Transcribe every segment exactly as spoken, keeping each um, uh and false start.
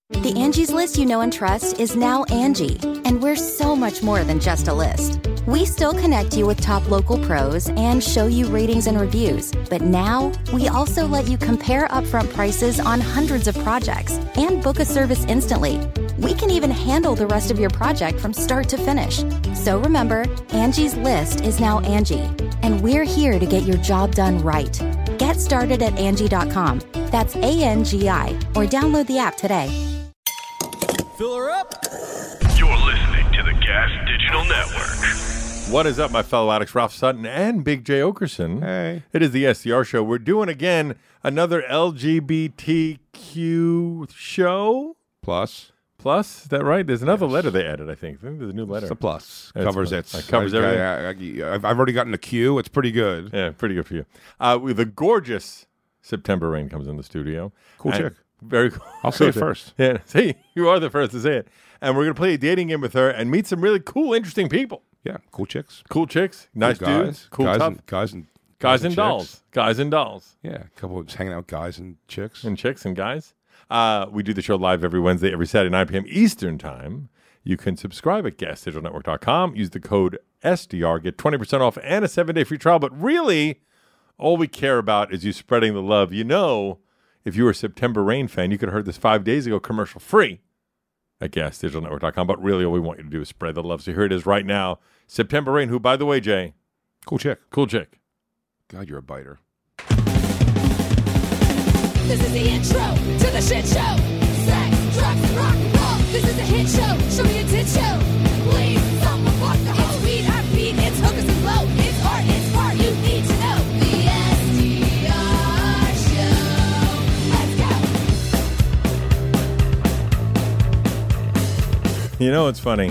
The Angie's List you know and trust is now Angie, and we're so much more than just a list. We still connect you with top local pros and show you ratings and reviews, but now we also let you compare upfront prices on hundreds of projects and book a service instantly. We can even handle the rest of your project from start to finish. So remember, Angie's List is now Angie, and we're here to get your job done right. Get started at Angie dot com. That's A N G I, or download the app today. Fill her up. You're listening to the Gas Digital Network. What is up, my fellow addicts? Ralph Sutton and Big J. Okerson. Hey. It is the S D R show. We're doing, again, another L G B T Q show. Plus. Plus, is that right? There's another Yes. letter they added, I think. I think there's a new letter. It's a plus. It's Covers a- it. it covers I, everything. I, I, I've already gotten a Q. It's pretty good. Yeah, pretty good for you. Uh, with the gorgeous September Rain comes in the studio. Cool And chick. Very cool. I'll say it Cool chick. first. Yeah, see, you are the first to say it. And we're going to play a dating game with her and meet some really cool, interesting people. Yeah, cool chicks. Cool chicks, nice Cool guys. dudes, cool guys tough. And, guys and Guys and chicks. dolls. Guys and dolls. Yeah, a couple of just hanging out with guys and chicks. And chicks and guys. Uh, we do the show live every Wednesday, every Saturday, nine p.m. Eastern Time. You can subscribe at gas digital network dot com. Use the code S D R. Get twenty percent off and a seven-day free trial. But really, all we care about is you spreading the love. You know, if you were a September Rain fan, you could have heard this five days ago commercial free at gas digital network dot com. But really, all we want you to do is spread the love. So here it is right now. September Rain, who, by the way, Jay, Cool chick. cool chick. God, you're a biter. This is the intro to the shit show. Sex, drugs, and rock and roll. This is a hit show. Show me a tit show. Please, someone fuck the hoe. It's weed, I beat, it's hookers and blow. It's art, it's part you need to know. The S D R show. Let's go. You know what's funny?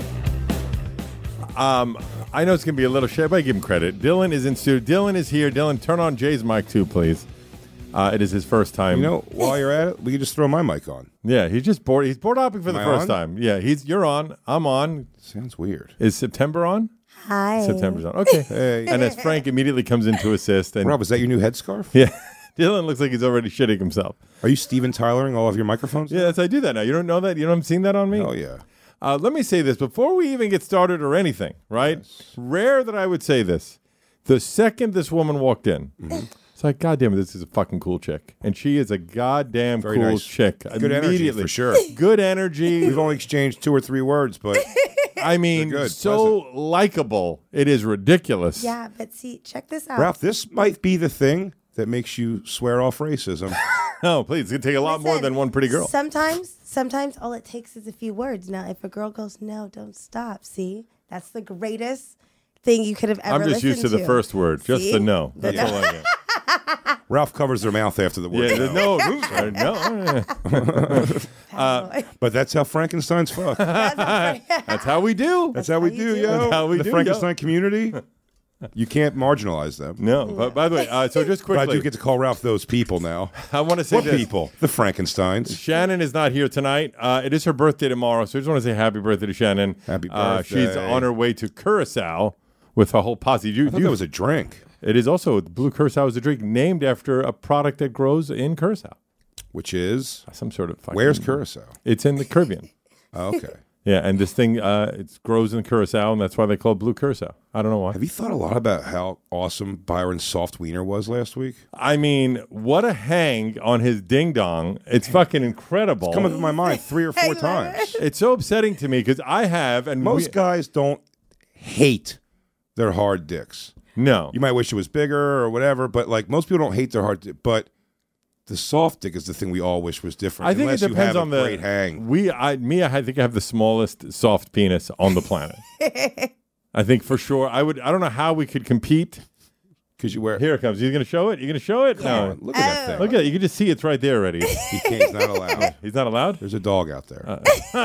Um, I know it's going to be a little shit, but I give him credit. Dylan is in studio. Dylan is here. Dylan, turn on Jay's mic too, please. Uh, it is his first time. You know, while you're at it, we can just throw my mic on. Yeah, he's just bored. He's bored hopping for Am the I first on? time. Yeah, he's you're on. I'm on. Sounds weird. Is September on? Hi. September's on. Okay. Hey. And as Frank immediately comes in to assist, and Rob, is that your new headscarf? yeah, Dylan looks like he's already shitting himself. Are you Steven Tylering all of your microphones? Yes, I do that now. You don't know that? You don't seen that on me? Oh, yeah. Uh, let me say this before we even get started or anything, right? Yes. Rare that I would say this. The second this woman walked in, Mm-hmm. it's like, God damn it, this is a fucking cool chick. And she is a goddamn Very cool nice. chick. Good energy, Immediately. for sure. Good energy. We've only exchanged two or three words, but I mean, They're good, so likable. It is ridiculous. Yeah, but see, check this out. Ralph, this might be the thing that makes you swear off racism. No, please. It's going to take a lot more Listen, than one pretty girl. Sometimes, sometimes all it takes is a few words. Now, if a girl goes, no, don't stop. See, that's the greatest thing you could have ever I'm just used to listened the first word, just See? the no. The That's no. all I get. Ralph covers their mouth after the word. Yeah, there's no. no, oops, sorry, no. Uh, But that's how Frankenstein's fuck. That's how we do. That's how we how do, you do yo. That's how we the do, Frankenstein yo. community. You can't marginalize them. No, but by the way, uh, so just But I quickly, do get to call Ralph those people now. I want to say What this. people? The Frankensteins. Shannon is not here tonight. Uh, it is her birthday tomorrow, so I just want to say happy birthday to Shannon. Happy Uh, she's birthday. on her way to Curacao with her whole posse. You, I thought you- that was a drink, it is also Blue Curacao is a drink named after a product that grows in Curacao. which is Some sort of fucking, where's Curacao? It's in the Caribbean. Oh, okay. Yeah, and this thing uh, it grows in Curacao, and that's why they call it Blue Curacao. I don't know why. Have you thought a lot about how awesome Byron's soft wiener was last week? I mean, what a hang on his ding dong! It's fucking incredible. It's come up in my mind three or four Hang on. times. It's so upsetting to me because I have and Most we, guys don't hate their hard dicks. no. You might wish it was bigger or whatever, but like most people don't hate their hard dick. But the soft dick is the thing we all wish was different. I think unless it depends you have on a the great hang. We, I, me, I think I have the smallest soft penis on the planet. I think for sure. I would. I don't know how we could compete. Because you wear. Here it comes. You gonna show it? You gonna show it? Come No. on, look at that thing. Look at it. You can just see it's right there already. He can't. He's not allowed. He's not allowed. There's a dog out there.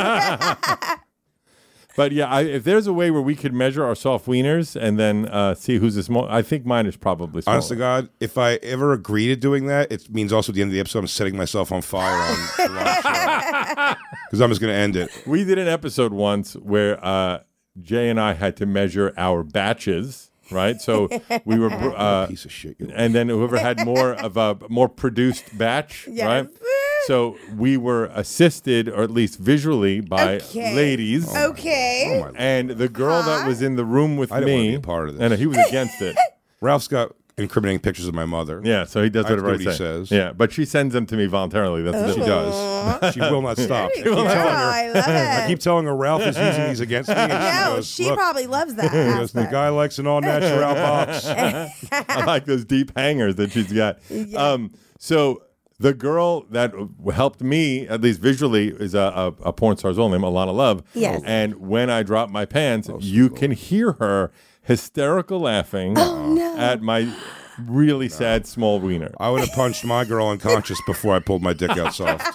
But yeah, I, if there's a way where we could measure our soft wieners and then uh, see who's the small, I think mine is probably smaller. Honest to God, if I ever agree to doing that, it means also at the end of the episode I'm setting myself on fire on the live show. Because I'm just going to end it. We did an episode once where uh, Jay and I had to measure our batches, right? So we were, uh, Piece of shit. You and then whoever had more of a more produced batch, Yes. right? So we were assisted, or at least visually, by Okay. ladies. Okay. Oh my And the girl that was in the room with I didn't me, wanna be a part of this. and he was against it. Ralph's got incriminating pictures of my mother. Yeah, so he does I have whatever to do I what say. he says. Yeah, but she sends them to me voluntarily. That's the She difference. does. She will not stop. I keep, Girl, telling her, I love it. I keep telling her Ralph is using these against me. And she no, goes, she Look, probably loves that. she goes, the aspect. guy likes an all natural box. I like those deep hangers that she's got. Um, so the girl that helped me, at least visually, is a, a, a porn star's own name, Alana Love. Yes. And when I drop my pants, Oh, you can hear her hysterical laughing Oh, at my really sad small wiener. I would have punched my girl unconscious before I pulled my dick out soft.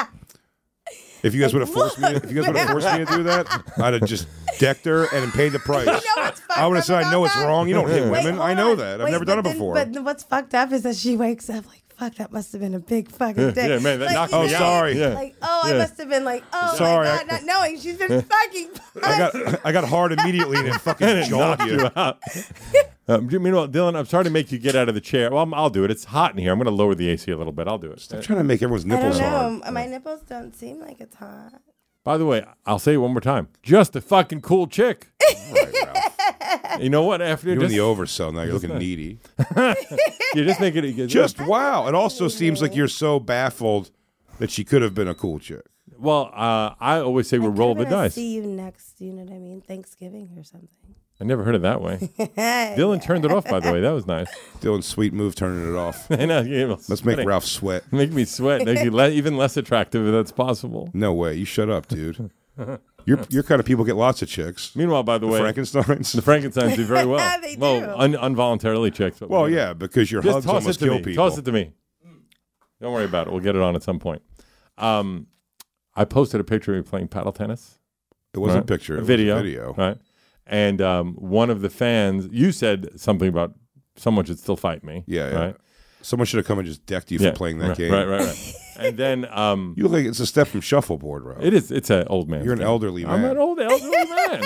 If you guys would have forced me, if you guys would have forced me to do that, I'd have just decked her and paid the price. You know what's fucked I would have up said, I about know it's that? wrong. You don't hit Wait, women. I hold know on. that. I've Wait, never but done it then- before. But what's fucked up is that she wakes up like, fuck, that must have been a big fucking dick. Yeah, man, that like, knocked you oh, me know, out. sorry. Yeah. Like, oh, I Yeah. must have been like, oh Sorry, my I- God, not knowing she's been fucking. I got I got hard immediately and it fucking jawed Knocked you. you out. Um, meanwhile, Dylan, I'm sorry to make you get out of the chair. Well, I'm, I'll do it. It's hot in here. I'm going to lower the A C a little bit. I'll do it. I'm trying to make everyone's I don't nipples know. hard. My nipples don't seem like it's hot. By the way, I'll say it one more time. Just a fucking cool chick. Right, Ralph. You know what? After You're just, in the oversell now. You're looking needy. you just make it. Just wow. It also seems like you're so baffled that she could have been a cool chick. Well, uh, I always say we roll the I'm gonna dice. See you next. You know what I mean? Thanksgiving or something. I never heard it that way. Dylan turned it off, by the way. That was nice. Dylan's sweet move turning it off. I know, yeah, well, Let's make sweating. Ralph sweat. Make me sweat. Make you le- even less attractive if that's possible. No way. You shut up, dude. You're, you're kind of people get lots of chicks. Meanwhile, by the, The way, Frankensteins. the Frankensteins do very well. They do. Well, un- involuntarily chicks. but well, whatever. yeah, because your Just hugs toss it almost to kill me. people. Toss it to me. Don't worry about it. We'll get it on at some point. Um, I posted a picture of me playing paddle tennis. It wasn't right? a picture. A It was video. a video. Right. And um, one of the fans, you said something about someone should still fight me. Yeah, yeah. Right. Someone should have come and just decked you Yeah, for playing that right, game. Right, right, right. And then um, You look like it's a step from shuffleboard, Ralph. it is. It's an old man. You're an elderly I'm man. an old elderly man.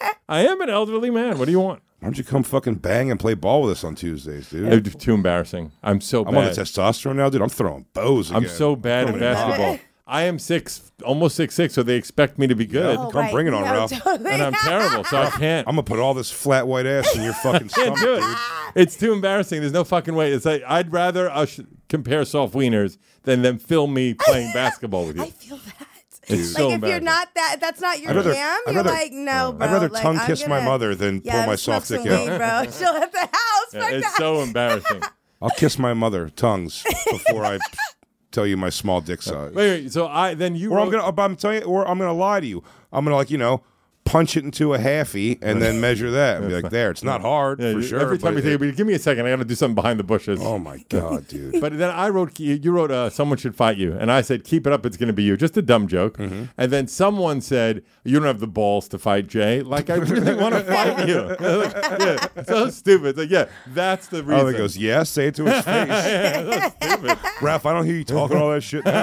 I am an elderly man. What do you want? Why don't you come fucking bang and play ball with us on Tuesdays, dude? It's too embarrassing. I'm so I'm on the bad. testosterone now, dude. I'm throwing bows again. I'm so bad at Coming in hot. basketball. I am six, almost six six, so they expect me to be good, Oh, Come bring it on, no, Ralph. totally. and I'm terrible, so I can't. I'm gonna put all this flat white ass in your fucking can't stomach, do it. dude. It's too embarrassing. There's no fucking way. It's like I'd rather us compare soft wieners than them film me playing basketball with you. I feel that. It's like so if you're embarrassing. not that, that's not your I'd rather- jam. I'd You're rather- like, no, bro. I'd rather like, tongue I'm kiss my gonna- mother than yeah, pull my smoke soft dick some out. weed, bro. Chill at the house. Yeah, Fuck it's that. so embarrassing. I'll kiss my mother tongues before I tell you my small dick size. Wait, wait, so I then you Or I'm wrote- gonna, I'm telling you, or I'm gonna lie to you. I'm gonna like you know, punch it into a halfie and then measure that and be like, there. It's not hard Yeah, for you- sure. Every time but you it- think, give me a second, I got to do something behind the bushes. oh my god, dude. But then I wrote, you you wrote, uh, someone should fight you. And I said, keep it up, it's going to be you. Just a dumb joke. Mm-hmm. And then someone said, you don't have the balls to fight Jay. Like, I really want to fight you. Like, yeah, so stupid. It's like, yeah, that's the reason. Oh, he goes, yeah, say it to his face. yeah, that's stupid. Ralph, I don't hear you talking all that shit now.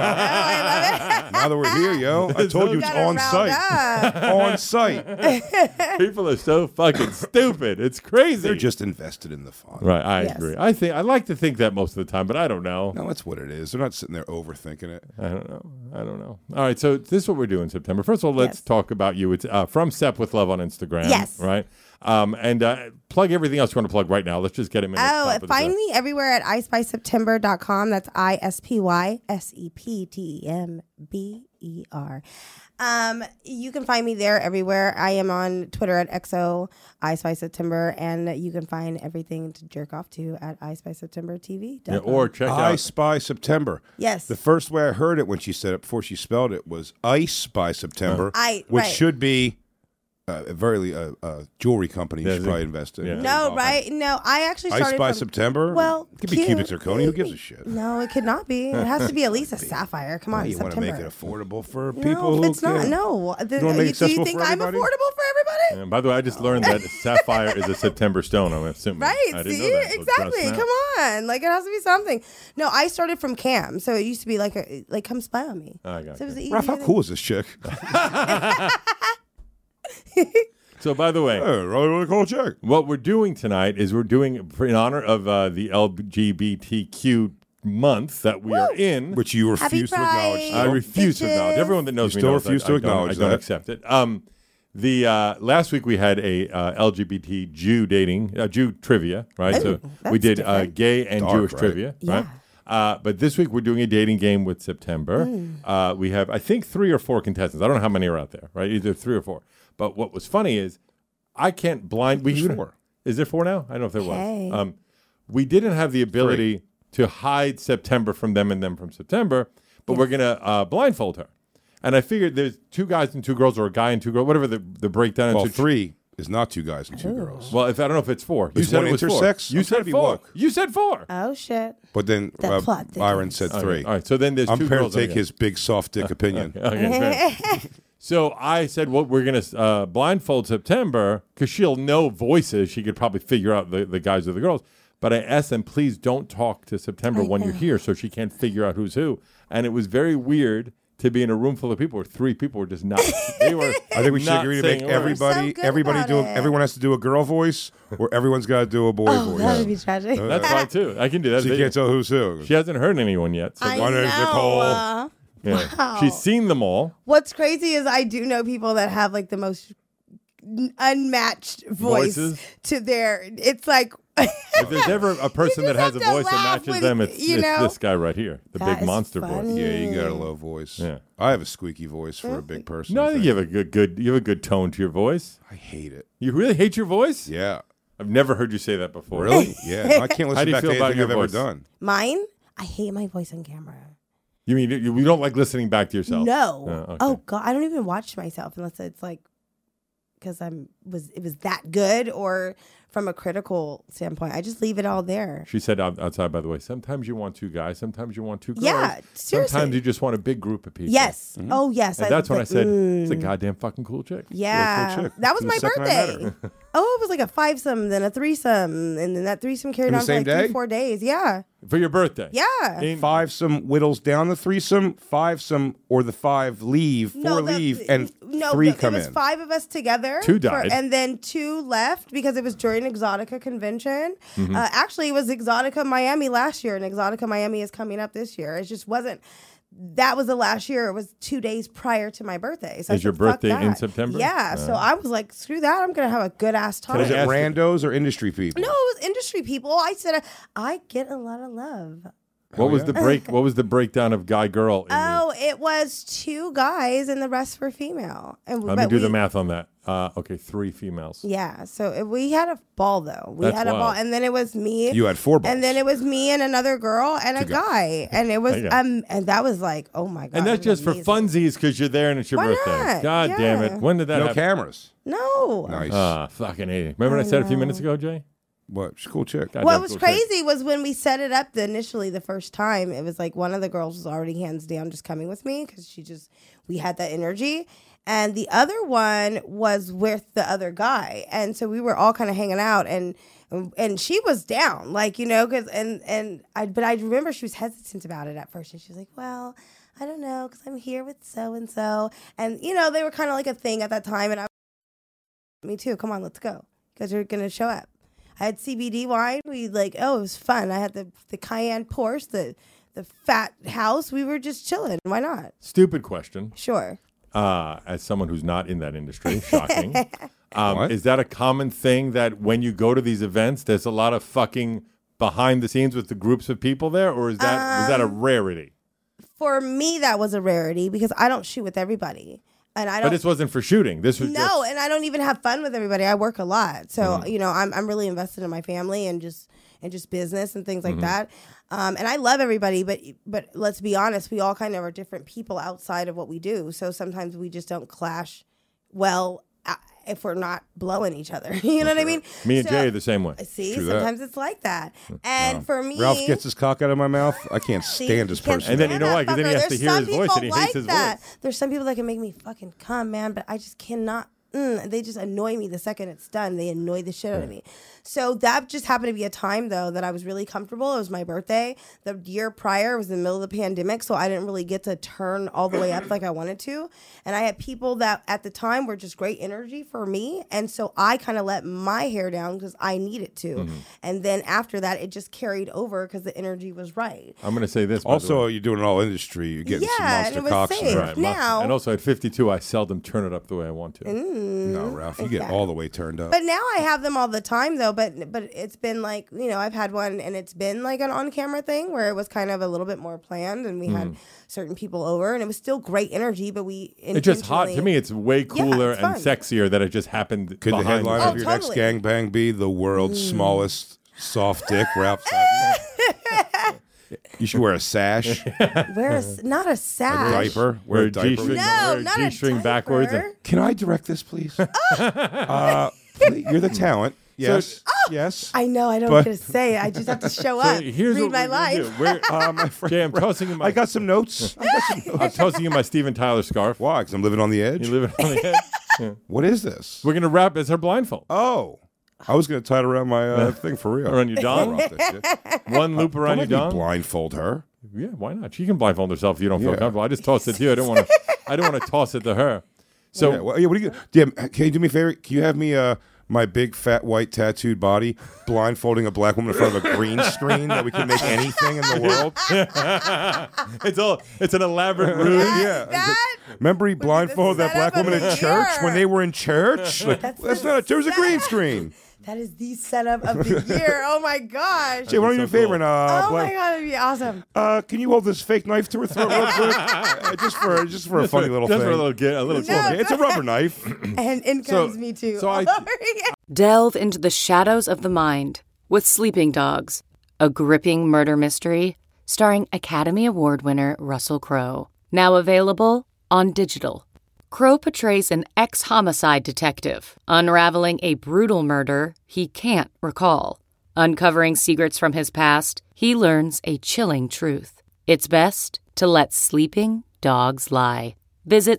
Now that we're here, yo, I told you it's Gotta on round site. up. On site. People are so fucking stupid. It's crazy. They're just invested in the fun. right. I Yes. agree. I think I like to think that most of the time, but I don't know. No, that's what it is. They're not sitting there overthinking it. I don't know. I don't know. All right, so this is what we're doing in September. First of all, let's Yes. talk about you. It's uh, from Sep with Love on Instagram. Yes. Right. Um, and uh, plug everything else you want to plug right now. Let's just get him in. at the Oh, top of the find show. me everywhere at i spy september dot com. That's I S P Y S E P T E M B E R. Um, you can find me there everywhere. I am on Twitter at X O I Spy September, and you can find everything to jerk off to at I Spy September T V. Yeah, or check I out. Spy September. Yes. The first way I heard it when she said it before she spelled it was Ice by September, I- which right. should be uh, a very uh, uh, jewelry company you Yeah, should they- probably invest in. yeah. No, right? No, I actually Ice started by from, September? Well, it could be cute. Cupid Zirconia. Who gives a shit? No, it could not be. It has to be at least a sapphire. Come on, you want to September. make it affordable for no, people if who it's not. can. No. The, You wanna make it do you accessible think for I'm everybody? affordable for everybody? And by the way, I just learned that sapphire is a September stone. I'm assuming. Right, I didn't see? know that until Exactly. just now. Come on. Like, it has to be something. No, I started from Cam, so it used to be like, a, like come spy on me. I got So it was you. the Ralph, how easiest cool is this chick? So, by the way, Hey, really, really cool chick. what we're doing tonight is we're doing in honor of uh, the L G B T Q month that we are in. Which you refuse to acknowledge. Pride. I still. refuse to Bitches. acknowledge. Everyone that knows You me still knows refuse I, to I don't- acknowledge I don't that. accept it. Um, the uh, last week we had a uh, L G B T Jew dating, uh, Jew trivia, right? Ooh, so that's we did uh, different. gay and Dark, Jewish right? trivia, Yeah. right? Uh, but this week we're doing a dating game with September. Mm. Uh, we have, I think, three or four contestants. I don't know how many are out there, right? Either three or four. But what was funny is I can't blind. We There's you- four. Is there four now? I don't know if there Hey. was. Um, we didn't have the ability to hide September from them and them from September, but we're gonna uh, blindfold her. And I figured there's two guys and two girls, or a guy and two girls, whatever the, the breakdown. Well, into three is not two guys and two girls. Well, if I don't know if it's four. You Is said one it was intersex? four. You I'm trying said to be four. woke. You said four. Oh shit. But then The uh, plot Byron thickens. said Okay, three. All right. So then there's I'm two prepared girls. to take okay. his big soft dick opinion. Okay, fair. So I said, well, we're going to uh, blindfold September because she'll know voices. She could probably figure out the, the guys or the girls. But I asked them, please don't talk to September I when you're know. here so she can't figure out who's who. And it was very weird to be in a room full of people where three people were just not. They were. I think we should not agree to make saying a word. everybody, so good everybody about do. A, it. everyone has to do a girl voice, or everyone's got to do a boy Oh, voice. that would be tragic. That's fine too. I can do that. So you They- can't tell who's who. she hasn't heard anyone yet. So I My name's know. Nicole. uh, yeah. wow. She's seen them all. What's crazy is I do know people that have like the most n- unmatched voice Voices? to their. It's like If there's ever a person that just has a have to voice that laugh matches when- them, it's, you it's know? this guy right here, the That big is monster voice. funny. Yeah, you got a low voice. Yeah. I have a squeaky voice for a big person. No, I I think you have a good, good. You have a good tone to your voice. I hate it. You really hate your voice? Yeah. I've never heard you say that before. Really? Yeah. I can't How listen do you back to feel about anything your I've ever voice? done. mine. I hate my voice on camera. You mean you, you don't like listening back to yourself? No. Oh, okay. Oh god, I don't even watch myself unless it's like because I'm was it was that good or from a critical standpoint. I just leave it all there. She said out, outside, by the way, sometimes you want two guys, sometimes you want two girls. Yeah, seriously. Sometimes you just want a big group of people. Yes. Oh yes. And that's when I like, said, it's a mm. goddamn fucking cool chick. Yeah, chick. that was From my the second I met birthday. her. Oh, it was like a fivesome, then a threesome, and then that threesome carried In the on for same like day? three, four days. Yeah, For your birthday. yeah. In- Five some whittles down the threesome, five some, or the five leave, four No, the- leave, and no, three the- come it was in. five of us together. Two for- died. and then two left because it was during Exotica convention. Mm-hmm. Uh, actually, it was Exotica Miami last year, and Exotica Miami is coming up this year. It just wasn't. That was the last year. It was two days prior to my birthday. So I Is your said, "Fuck birthday in that." September? Yeah. So Uh. I was like, screw that. I'm gonna have a good ass time. Was it I ask you- randos or industry people? No, it was industry people. I said, I get a lot of love. What was yeah. the break? What was the breakdown of guy girl? In Oh, it was two guys and the rest were female. And the, let me but do the we- math on that. Uh, okay, three females. Yeah, so it, we had a ball though. We That's had a ball, wild. and then it was me. You had four balls. and then it was me and another girl and a guy, and it was Okay. um, and that was like, oh my god. And that's it was just for amazing. funsies because you're there and it's your Why birthday. not? God damn Yeah. it! When did that no happen? cameras. No. Nice. Ah, fucking hate it. Remember what I I said a few know. minutes ago, Jay? What? She's a cool chick. Goddamn What was cool chick. crazy was when we set it up the initially the first time. It was like one of the girls was already hands down just coming with me because she just we had that energy, and the other one was with the other guy, and so we were all kind of hanging out, and and she was down, like you know, because and and I but I remember she was hesitant about it at first, and she was like, well, I don't know, because I'm here with so and so, and you know they were kind of like a thing at that time, and I me too. Come on, let's go because you're gonna show up. I had C B D wine. We like, oh, it was fun. I had the the Cayenne Porsche, the the fat house. We were just chilling. Why not? Stupid question. Sure. Uh, as someone who's not in that industry, shocking. um, What? is that a common thing that when you go to these events, there's a lot of fucking behind the scenes with the groups of people there, or is that is that a rarity? For me, that was a rarity because I don't shoot with everybody, and I But don't. this wasn't for shooting. This was no, just, and I don't even have fun with everybody. I work a lot, so Mm-hmm. you know, I'm I'm really invested in my family and just and just business and things like Mm-hmm. that. Um, and I love everybody, but but let's be honest, we all kind of are different people outside of what we do. So sometimes we just don't clash well uh, if we're not blowing each other. You know what I mean? me and So- Jay are the same way. See, True that. sometimes it's like that. And for me, Ralph gets his cock out of my mouth. I can't See, stand this you can't person. And then you stand know that why? 'Cause then he fucker. has to There's hear some his voice and he people hates like his that. voice. There's some people that can make me fucking come, man, but I just cannot mm, they just annoy me the second it's done. They annoy the shit out of me. So that just happened to be a time, though, that I was really comfortable. It was my birthday. The year prior was in the middle of the pandemic, so I didn't really get to turn all the way up like I wanted to. And I had people that at the time were just great energy for me. And so I kind of let my hair down because I needed to. Mm-hmm. And then after that, it just carried over because the energy was right. I'm going to say this. Also, you're doing it all industry. You're getting yeah, some monster and it was cocks. safe. Right. Now, and also at fifty-two, I seldom turn it up the way I want to. Mm, No, Ralph, you get exactly. all the way turned up. But now I have them all the time, though. But but it's been like, you know, I've had one, and it's been like an on-camera thing where it was kind of a little bit more planned, and we mm. had certain people over, and it was still great energy. But we it's just hot to me. It's way cooler yeah, it's and fun. sexier that it just happened. Could the headline oh, of your totally. next gangbang be the world's mm. smallest soft dick, Ralph Satin? You should wear a sash. Wear a, not a sash. A diaper. Wear, wear a diaper. G-string, No, wear not a a G-string diaper. backwards. And, Can I direct this, please? uh, please, you're the talent. Yes. Oh, yes. I know. I don't But- get to say it. I just have to show so up. here's read what my we're life. gonna do. We're- Uh, my friend, Jay, I'm tossing you my. I got some notes. I got some I'm notes. tossing you my Steven Tyler scarf. Why? Because I'm living on the edge. You live it on the head. What is this? We're gonna wrap as her blindfold. Oh. I was going to tie it around my uh, thing for real. Around your dong? Off this shit. One loop around Don't your make me dong. blindfold her. Yeah, why not? She can blindfold herself if you don't feel Yeah. comfortable. I just tossed it to you. I didn't want to. I didn't want to toss it to her. So yeah, well, yeah, what do you? Yeah, can you do me a favor? Can you have me uh, my big fat white tattooed body blindfolding a black woman in front of a green screen that we can make anything in the world? it's all. It's an elaborate ruse. Yeah. That Remember he was the blindfolded that black setup woman of in the church year. when they were in church? Like, That's that's the not. There was a green setup. screen. That is the setup of the year. Oh my gosh. Jay, why don't you do me a so favor and uh, oh black, my god, it'd be awesome. uh, can you hold this fake knife to her throat real quick? Uh, just for just for a funny little Just thing. for a little, get, a little. No. Okay, it's a rubber knife. And in So- comes me too. so I- Delve into the shadows of the mind with Sleeping Dogs, a gripping murder mystery starring Academy Award winner Russell Crowe. Now available on digital. Crowe portrays an ex-homicide detective unraveling a brutal murder he can't recall. Uncovering secrets from his past, he learns a chilling truth. It's best to let sleeping dogs lie. Visit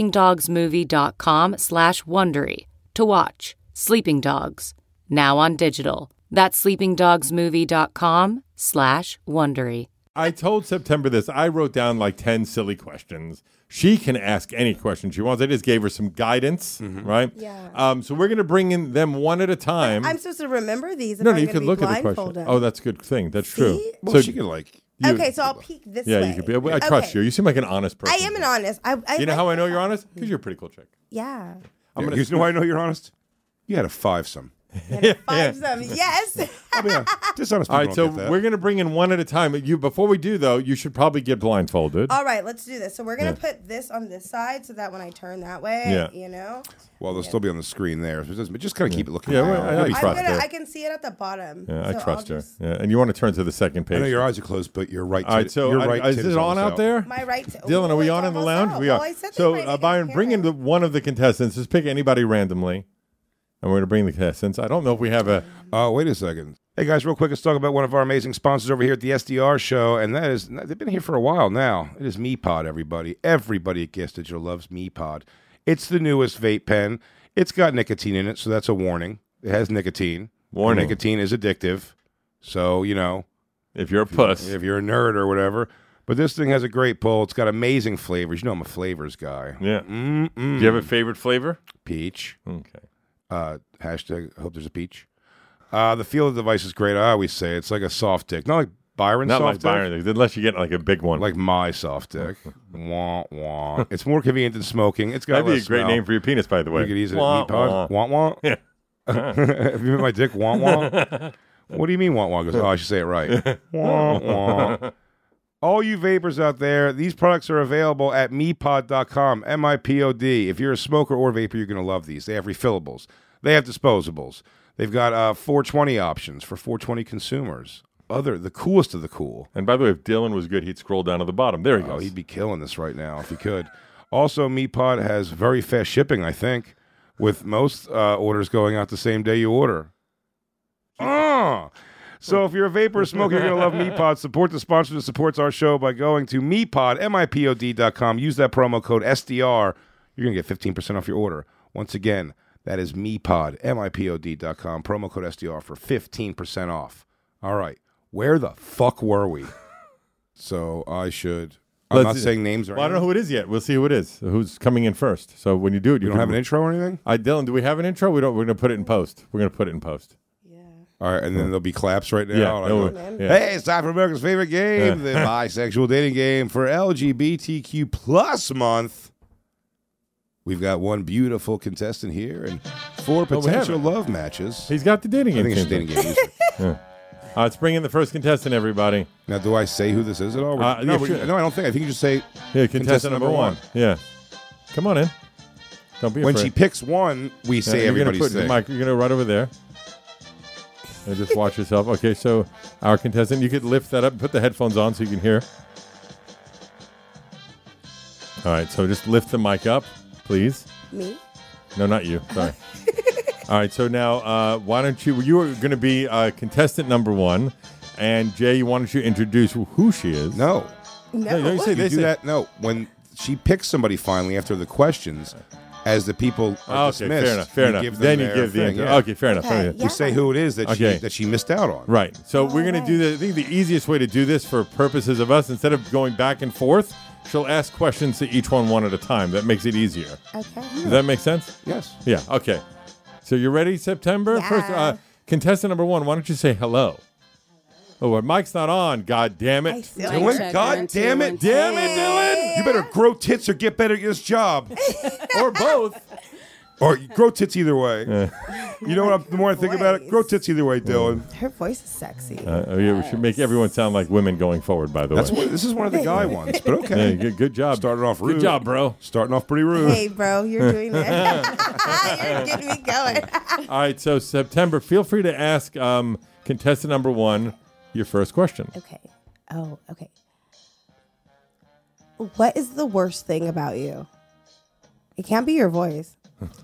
sleepingdogsmovie.com slash Wondery to watch Sleeping Dogs, now on digital. That's sleepingdogsmovie.com slash Wondery. I told September this. I wrote down like ten silly questions. She can ask any question she wants. I just gave her some guidance, right? Yeah. Um, so we're going to bring in them one at a time. I'm supposed to remember these. If no, I'm no, you gonna could be look at the question. blindfolded. Oh, that's a good thing. That's true. See? Well, so she can like. you- Okay, so I'll peek this yeah, way. you could be. I trust Okay. you. You seem like an honest person. I am an honest. I, I You know like how I know that. you're honest? Because you're a pretty cool chick. Yeah. I'm gonna, you know why I know you're honest? You had a five some. Five some. Yes. I mean, uh, dishonest All people right, so don't get that. we're going to bring in one at a time. You before we do though, you should probably get blindfolded. All right, let's do this. So we're gonna Yeah. put this on this side so that when I turn that way, Yeah. you know, Well, they'll still be on the screen there. So it doesn't- just kind of keep it looking. Yeah, down. well, I- You'll I be I'm trust fine. gonna, her. I can see it at the bottom. Yeah, I So trust I'll her. just- Yeah, and you want to turn to the second page. I know your eyes are closed, but you're right. All right, so your I- right is tit it on almost out there? My right. T- Dylan, are oh, we it's on in the almost lounge? out. We are. Well, I said So, this right, uh, I Byron, can't bring hear in the, it. one of the contestants. Just pick anybody randomly, and we're going to bring the contestants. I don't know if we have a. Oh, wait a second. Hey, guys, real quick, let's talk about one of our amazing sponsors over here at the S D R show, and that is, they've been here for a while now. It is MePod, everybody. Everybody at Gas Digital loves MePod. It's the newest vape pen. It's got nicotine in it, so that's a warning. It has nicotine. Warning. And nicotine is addictive. So, you know, If you're a puss, if you're a nerd or whatever. But this thing has a great pull. It's got amazing flavors. You know I'm a flavors guy. yeah. Mm-mm. Do you have a favorite flavor? Peach. Okay. Uh, hashtag, I hope there's a peach. Uh, the feel of the device is great. I always say it's like a soft dick. Not like Byron's Not soft like dick. Byron, unless you get like a big one. Like my soft dick. Wah, wah. It's more convenient than smoking. It's got That'd be a less great smell. name for your penis, by the way. You could use it Wah, at MePod. wah. Want want? Yeah. Have you met my dick? Want want? What do you mean want want? Goes, oh, I should say it right. Want want. All you vapors out there, these products are available at mepod dot com, M I P O D. If you're a smoker or vapor, you're going to love these. They have refillables. They have disposables. They've got uh, four twenty options for four twenty consumers. Other, the coolest of the cool. And by the way, if Dylan was good, he'd scroll down to the bottom. There he Oh, goes. he'd be killing this right now if he could. Also, MePod has very fast shipping, I think, with most uh, orders going out the same day you order. Ah! So if you're a vapor or smoker, you're going to love MePod. Support the sponsor that supports our show by going to MePod, M I P O D dot com. Use that promo code S D R. You're going to get fifteen percent off your order. Once again, that is MePod, M I P O D dot com, promo code S D R for fifteen percent off. All right, where the fuck were we? So I should... I'm Let's not see. saying names or Well, I don't know anything. who it is yet. We'll see who it is. Who's coming in first. So when you do it, You don't can- have an intro or anything? Uh, Dylan, do we have an intro? We don't. We're going to put it in post. We're going to put it in post. All right, and then there'll be claps right now. Yeah, I'll no, go, yeah. Hey, it's time for America's favorite game, the bisexual dating game for L G B T Q plus month. We've got one beautiful contestant here and four Oh, we have potential it. love matches. He's got the dating I game. think it's a team. dating game. usually. Yeah. Uh, let's bring in the first contestant, everybody. Now, do I say who this is at all? Uh, no, yeah, we- sure. no, I don't think. I think you just say Yeah, contestant, number, one. Yeah. Come on in. Don't be when afraid. she picks one, we Yeah, say you're gonna everybody's put, thing. Mike, you're going to right over there. And just watch yourself. Okay, so our contestant, you could lift that up and put the headphones on so you can hear. All right, so just lift the mic up, please. Me? No, not you. Sorry. All right, so now uh, why don't you, you are going to be uh, contestant number one. And Jay, why don't you introduce who she is? No. No, don't you say You they do say- that? No. When she picks somebody finally after the questions, as the people are Oh, okay, dismissed, fair enough. Fair you enough. give them Then you their give the thing, answer. yeah. Okay, fair enough. Okay, Fair enough. yeah. You say who it is that Okay. she that she missed out on. Right. So we're going to do the, I think the easiest way to do this for purposes of us, instead of going back and forth, she'll ask questions to each one one at a time. That makes it easier. Okay. Does that make sense? Yes. Yeah. Okay. So you ready, September? Yeah. First, uh, contestant number one, why don't you say hello? Oh, our mic's not on. God damn I it. feel Dylan, like check, God one, two, damn one, it. two. Damn it, Dylan. You better grow tits or get better at this job. Or both. Or grow tits either way. You know what? I'm, the more I think about it, grow tits either way, Dylan. her voice is sexy. Uh, oh, yeah, we should make everyone sound like women going forward, by the That's way. what, this is one of the guy ones, but okay. Yeah, good, good job. Started off rude. Good job, bro. Starting off pretty rude. Hey, bro, you're doing it. You're getting me going. All right, so September, feel free to ask um, contestant number one your first question. Okay. Oh, okay. What is the worst thing about you? It can't be your voice.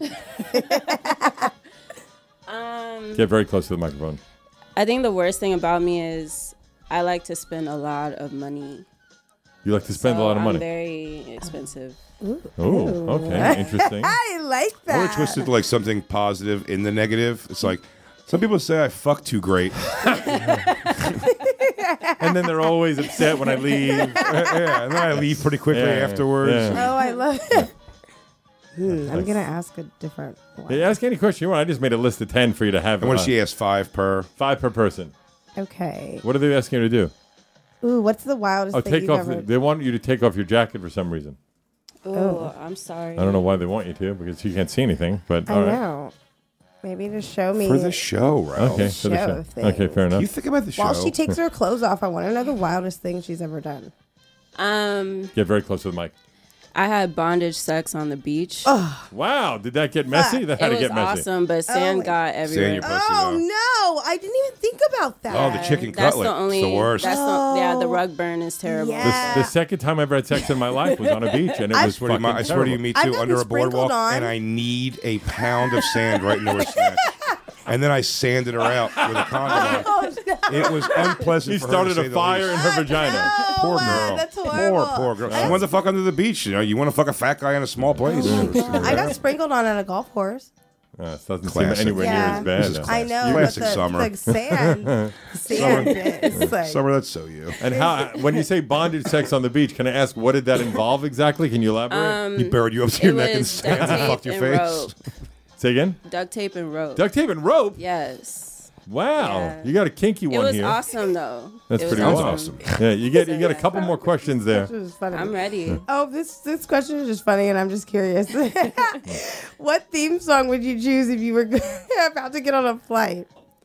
Um, Get very close to the microphone. I think the worst thing about me is I like to spend a lot of money. You like to spend So a lot of I'm money. very expensive. Oh, okay, interesting. I like I would that. twist it to like something positive in the negative. It's like some people say I fuck too great. And then they're always upset when I leave. Yeah, and then I leave pretty quickly Yeah, afterwards. yeah. Oh, I love it. Hmm, I'm gonna ask a different one. Hey, ask any question you want. I just made a list of ten for you to have. And what uh, does she ask? Five per. Five per person. Okay. What are they asking you to do? Ooh, what's the wildest Oh, thing take you've off. ever? The, they want you to take off your jacket for some reason. Ooh, Oh. I'm sorry. I don't know why they want you to, because you can't see anything. But I all right. know. Maybe to show me. For the show, Ralph. Okay, for the Show show. things. Okay, fair enough. You think about the show. While she takes her clothes off, I want to know the wildest thing she's ever done. Um, Get very close to the mic. I had bondage sex on the beach. Wow, did that get messy? That it had to was get messy. awesome, but sand my- got everywhere. your pussy, Oh though. no! I didn't even think about that. Oh, the chicken That's cutlet. the only. It's the worst. That's the, yeah, the rug burn is terrible. Yeah. The, the second time I ever had sex in my life was on a beach, and it I was swear to you, fucking my- I swear to you, terrible. me I've too, gotten under a sprinkled boardwalk, on. and I need a pound of sand right into her snatch. And then I sanded her out with a condom on. Oh, no. It was unpleasant He for her to started say a the fire least. in her vagina. No, Poor wow, girl. That's horrible. Poor, poor girl. I She wanted to fuck under the beach. You know, you want to fuck a fat guy in a small place. I got sprinkled on at a golf course. Uh, it doesn't Classic. seem anywhere Yeah. near as bad. This is though. I know, Classic but the, summer. like sand, sand is like. Summer, that's so you. And how? When you say bondage sex on the beach, can I ask what did that involve exactly? Can you elaborate? Um, He buried you up to your it neck in was sand duct and tape fucked your and face. rope. Say again. Duct tape and rope. Duct tape and rope. Yes. Wow, Yeah. you got a kinky It one was here. awesome though. That's It was pretty awesome. awesome. Yeah, you get you So, get a yeah. couple more questions there. This is funny. I'm ready. Oh, this this question is just funny, and I'm just curious. What theme song would you choose if you were about to get on a flight?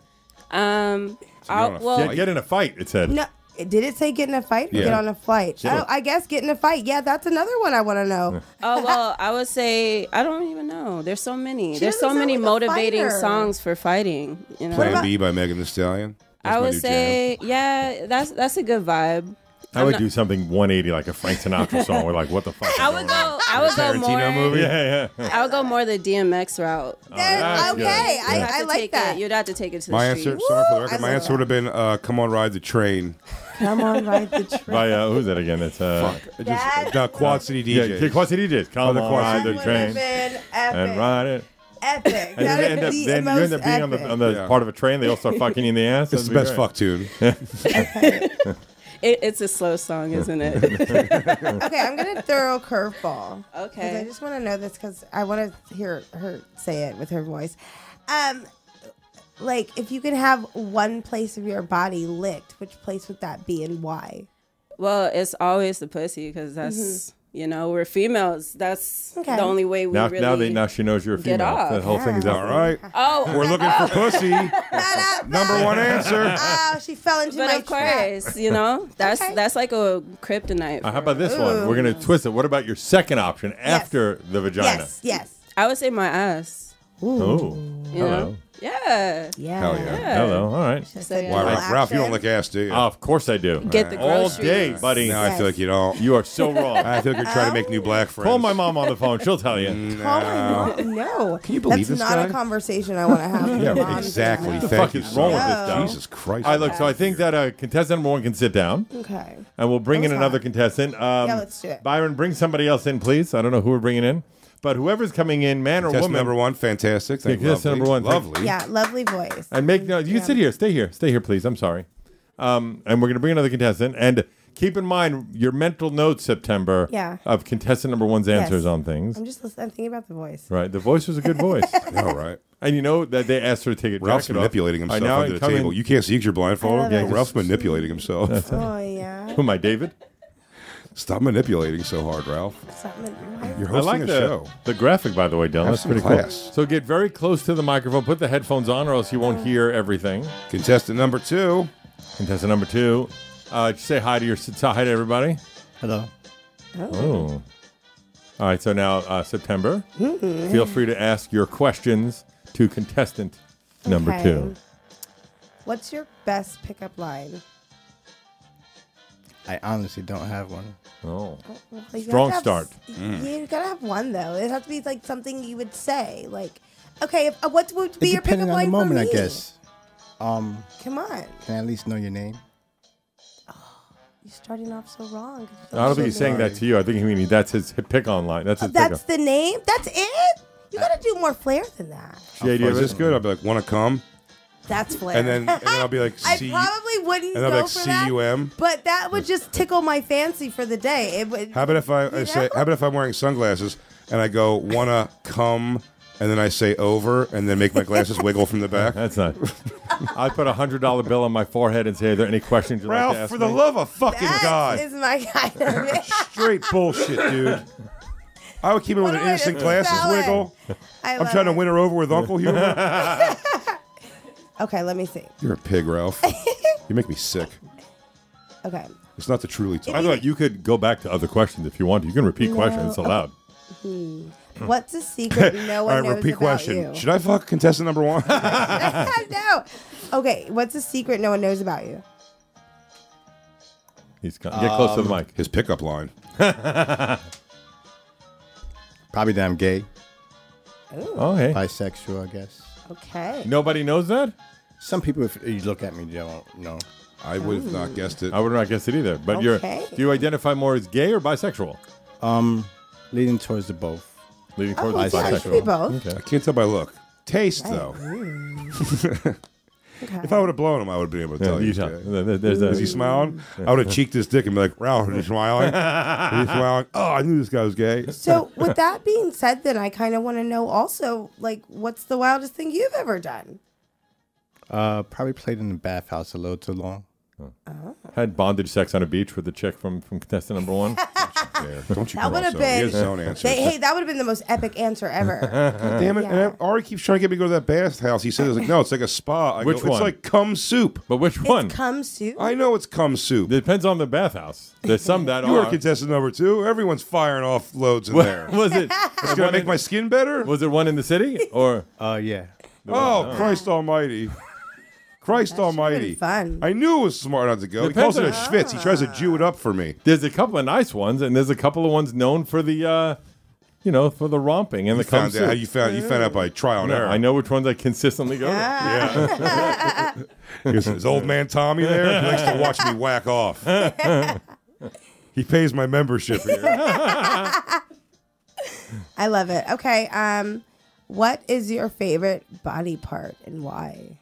Um, on I'll, a well, Get, get in a fight. It said. No, did it say get in a fight or Yeah. get on a flight? Yeah. Oh, I guess get in a fight. Yeah, that's another one I want to know. oh well, I would say I don't even know. There's so many. She There's so doesn't sound many like a motivating fighter. songs for fighting. You know. Plan about- B by Megan Thee Stallion. That's I my would new say, yeah, that's that's a good vibe. I would do something one eighty like a Frank Sinatra song. We're like, what the fuck? is I going would go. I would go Tarantino more. movie? Yeah, yeah. I would go more the D M X route. Then, that's okay, good. I, You'd have I to like take that. It, you'd have to take it to the My street. answer, sorry for the Woo, record, I my love answer would have been uh, Come On Ride the Train. Come on, ride the train. By uh, who's that again? It's uh, Fuck. That- Just, uh, Quad City D yeah, Js. yeah, Quad City D Js. Come the on, Quad ride City the Would train. have been and ride it. Epic. And That then, is end up, the then you most end up being on the, epic. on the Yeah. part of a train. They all start fucking you in the ass. It's the That'd best be fuck great. tune. It, it's a slow song, isn't it? Okay, I'm gonna throw a curveball. Okay. 'Cause I just want to know this because I want to hear her say it with her voice. Um, like if you could have one place of your body licked, which place would that be and why? Well, it's always the pussy because that's you know we're females. That's Okay. the only way we Now, really. now, they, now she knows you're a get female. off. That whole thing is out. All right. Oh, We're looking for pussy. Number one answer. Oh, she fell into but my of trap. course, you know that's Okay. that's like a kryptonite. Uh, how about this one? We're going to twist it. What about your second option after the vagina? Yes, yes. I would say my ass. Oh, You hello. know? Yeah. Yeah. Hell yeah. Hello. All right. So, yeah. Why, Little Ralph, Ralph, you don't action. lick ass, do you? Oh, of course I do. Get the All groceries. day, buddy. now I feel like you don't. You are so wrong. I feel like you're trying to make new black friends. Call my mom on the phone. She'll tell you. Call my mom. No. Can you believe That's this not guy? a conversation I want to have with your mom. Exactly. What the Thank fuck you is so wrong with much. this guy? Jesus Christ. All right, look, so I think that uh, contestant number one can sit down, Okay. and we'll bring That in was another hot. contestant. Um, Yeah, let's do it. Byron, bring somebody else in, please. I don't know who we're bringing in, but whoever's coming in, man or Test woman. number one, fantastic. Thank you. Contestant number one, thank- Lovely. Yeah, lovely voice. And make no, you can sit here, stay here, stay here, please. I'm sorry. Um, and we're gonna bring another contestant. And keep in mind your mental notes, September. Yeah. Of contestant number one's answers Yes. on things. I'm just listening. I'm thinking about the voice. Right. The voice was a good voice. All right. And you know that they asked her to take a Ralph's jacket off. manipulating All right, himself now under I the come in- table. You can't see because you're blindfolded. I love Yeah, it. Ralph's manipulating himself. Oh yeah. Who am I, David? Stop manipulating so hard, Ralph. Something. You're I hosting like a the, show. the graphic, by the way, Dylan. Have That's some pretty class. cool. So get very close to the microphone. Put the headphones on, or else you won't hear everything. Contestant number two. Contestant number two. Uh, just say hi to your say hi to everybody. Hello. Oh. All right. So now uh, September. Feel free to ask your questions to contestant number Okay. two. What's your best pickup line? I honestly don't have one. Oh. Well, you Strong gotta have start. s- You gotta have one though. It has to be like something you would say. Like, okay, if, uh, what would be It your pickup depending on line the moment, for I me? guess. Um, Come on, can I at least know your name? you're starting off so wrong. I don't think he's saying that to you. I think he mean that's his pick on line. That's his That's pickup. the name. That's it. You gotta do more flair than that. J D, Oh, is this good? I'll be like, want to come? That's flair. And then, and then I'll be like, I see you. probably wouldn't And I'll go be like, for C that. U M. But that would just tickle my fancy for the day. It would. How about if I, I You say, know? how about if I'm wearing sunglasses and I go, wanna come, and then I say over, and then make my glasses wiggle from the back? That's not. I put a hundred dollar bill on my forehead and say, "Are there any questions you'd like to Ralph, ask for the me?" love of fucking That God. is my kind of it. Straight bullshit, dude. I would keep it with What an a way innocent to glasses sell it. wiggle. I I'm love trying to it. win her over with Uncle Humor. Okay, let me see. You're a pig, Ralph. You make me sick. Okay. It's not the truly By the way, you could go back to other questions if you want to. You can repeat No. questions. It's allowed. What's a secret no All one right, knows repeat about question. you? Should I fuck contestant number one? No. Okay, what's a secret no one knows about you? He's got, get close to the mic. His pickup line. Probably that I'm gay, Oh, hey. bisexual, I guess. Okay. Nobody knows that? Some people, if you look at me, they don't know. I would have not guessed it. I would not guess it either. But Okay. you're do you identify more as gay or bisexual? Um, leaning towards the both. Leaning towards Oh, the so it could be bisexual. both. Okay. I can't tell by look. Taste, though. Okay. If I would have blown him, I would have been able to Yeah, tell you you. tell. Is There- there- There's a, he smiling? I would have cheeked his dick and be like, Ralph, are you smiling? Are you smiling? Oh, I knew this guy was gay. So, with that being said, then I kind of want to know also, like, what's the wildest thing you've ever done? Uh, probably played in the bathhouse a little too long. had bondage sex on a beach with the chick from, from contestant number one. Yeah, don't you That would cross have over. He been. has his own answers. They, hey, that would have been the most epic answer ever. Damn it. Yeah. And Ari keeps trying to get me to go to that bath house. He says, like, no, it's like a spa. I Which go, one? It's like cum soup. But which one? It's cum soup. I know it's cum soup. Depends on the bathhouse. There's some that You are are. contestant number two. Everyone's firing off loads in Wa- there. was it? It's going to make my skin better? Was it one in the city or? Uh, yeah. Oh, Christ almighty. Christ almighty. fun. I knew it was smart not to go. He Depends calls it a on- schwitz. He tries to Jew it up for me. There's a couple of nice ones, and there's a couple of ones known for the, uh, you know, for the romping and You the cum found soup. out, how you found you found out by trial and No, error. I know which ones I consistently go to. Yeah. Is is old man Tommy there? He likes to watch me whack off. He pays my membership here. I love it. Okay. Um, what is your favorite body part and why?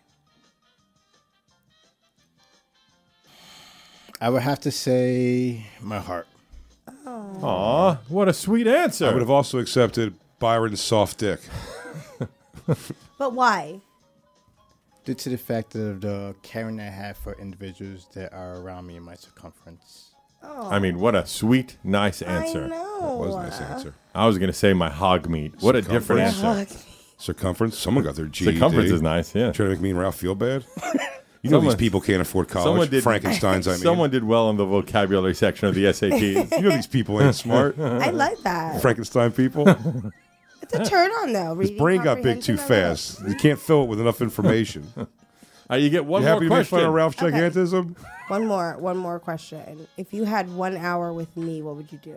I would have to say my heart. Aw, what a sweet answer. I would have also accepted Byron's soft dick. But why? Due to the fact of the caring I have for individuals that are around me in my circumference. I mean, what a sweet, nice answer. I know. That was a nice answer. I was going to say my hog meat. What a different answer. Circumference? Someone got their G E D. Circumference is nice, yeah. Trying to make me and Ralph feel bad? You know Someone- these people can't afford college. Someone did, Frankensteins, I mean. Someone did well in the vocabulary section of the S A Ts. You know these people ain't smart. I like that. Frankenstein people. It's a turn on though. His Reading brain got big too comprehension, I love fast. You can't fill it with enough information. Uh, you get one You more happy to make question. fun of Ralph's Okay. gigantism? it. One more, one more question. If you had one hour with me, what would you do?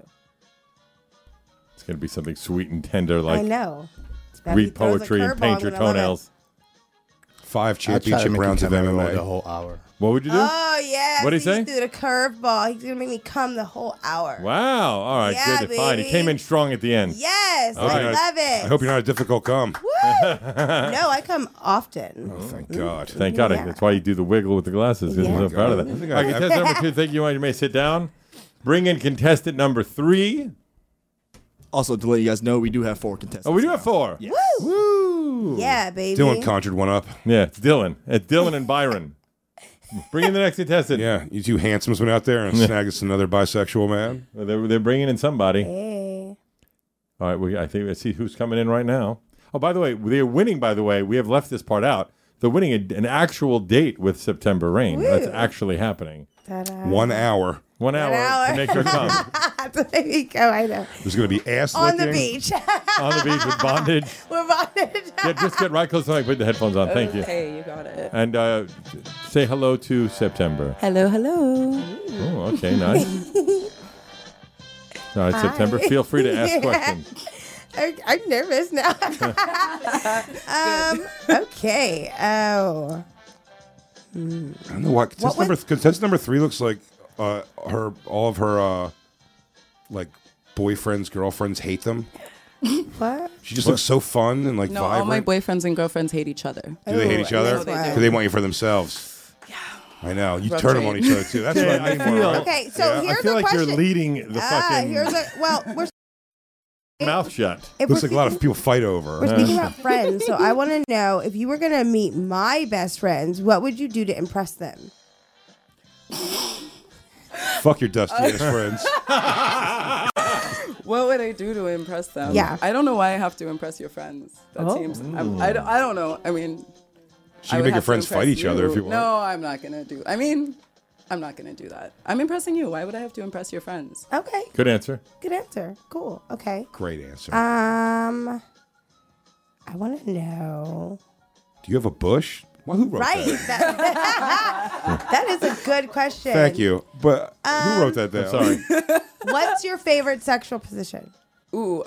It's going to be something sweet and tender like I know. That he read throws a poetry and curveball, paint I'm your gonna love it. tonenails. Five I'd try to championship make rounds you of come M everywhere M the A. whole hour. What would you do? Oh yeah. What'd he so say? He's doing a curveball. He's gonna make me come the whole hour. Wow. All right, Yeah, good. Fine. He baby. came in strong at the end. Yes, All I right. love it. I hope you're not a difficult cum. Woo! No, I come often. Oh, thank God. Thank God. Yeah. That's why you do the wiggle with the glasses. 'Cause Yeah. I'm so proud of that. I think All right, I- contestant number two, thank you. You may sit down. Bring in contestant number three. Also, to let you guys know, we do have four contestants. Oh, we do now. have four. Yes. Woo! Yeah, baby. Dylan conjured one up. Yeah, it's Dylan. It's Dylan and Byron. Bring in the next contestant. Yeah, you two handsomes went out there and snagged us another bisexual man. Well, They're, they're bringing in somebody. Hey. All right, we, I think let's see who's coming in right now. Oh, by the way, they're winning. By the way, we have left this part out. They're winning a, an actual date with September Rain. That's Woo. actually happening. Ta-da. One hour. One hour, hour. to make her come There you go. I know. There's going to be ass On the licking. beach. on the beach with bondage. We're bonded. Yeah, just get right close to the mic. Put the headphones on. Thank you. Okay, you got it. And uh, say hello to September. Hello, hello. Oh, okay, nice. All right, September. Feel free to ask questions. I, I'm nervous now. um. Okay. Oh. I don't know what. Contestant, What number, contestant number three looks like uh, her. All of her uh, like boyfriends, girlfriends hate them. What? She just looks so fun and like No, vibrant. all my boyfriends and girlfriends hate each other. Do they hate each Ooh, other? that's why. Because they want you for themselves. Yeah. I know. You Rough turn them trade. on each other too. That's what I I mean. feel- for, right? Okay. So Yeah, here's I feel a like question. you're leading the Ah, fucking here's a well. We're mouth shut. if Looks we're like a lot of speaking- people fight over. We're speaking about friends, so I want to know if you were gonna meet my best friends, what would you do to impress them? Fuck your dusty ass friends. What would I do to impress them? Yeah. I don't know why I have to impress your friends. That Oh. seems. I'm, I, don't, I don't know. I mean, She I can would make your have to friends fight impress each other if you want. No, I'm not gonna do. I mean, I'm not gonna do that. I'm impressing you. Why would I have to impress your friends? Okay, Good answer. good answer. Cool. Okay. Great answer. Um, I want to know. Do you have a bush? Well, who wrote Right. that? That, that is a good question. Thank you. But Um, who wrote that down? Sorry. What's your favorite sexual position? Ooh,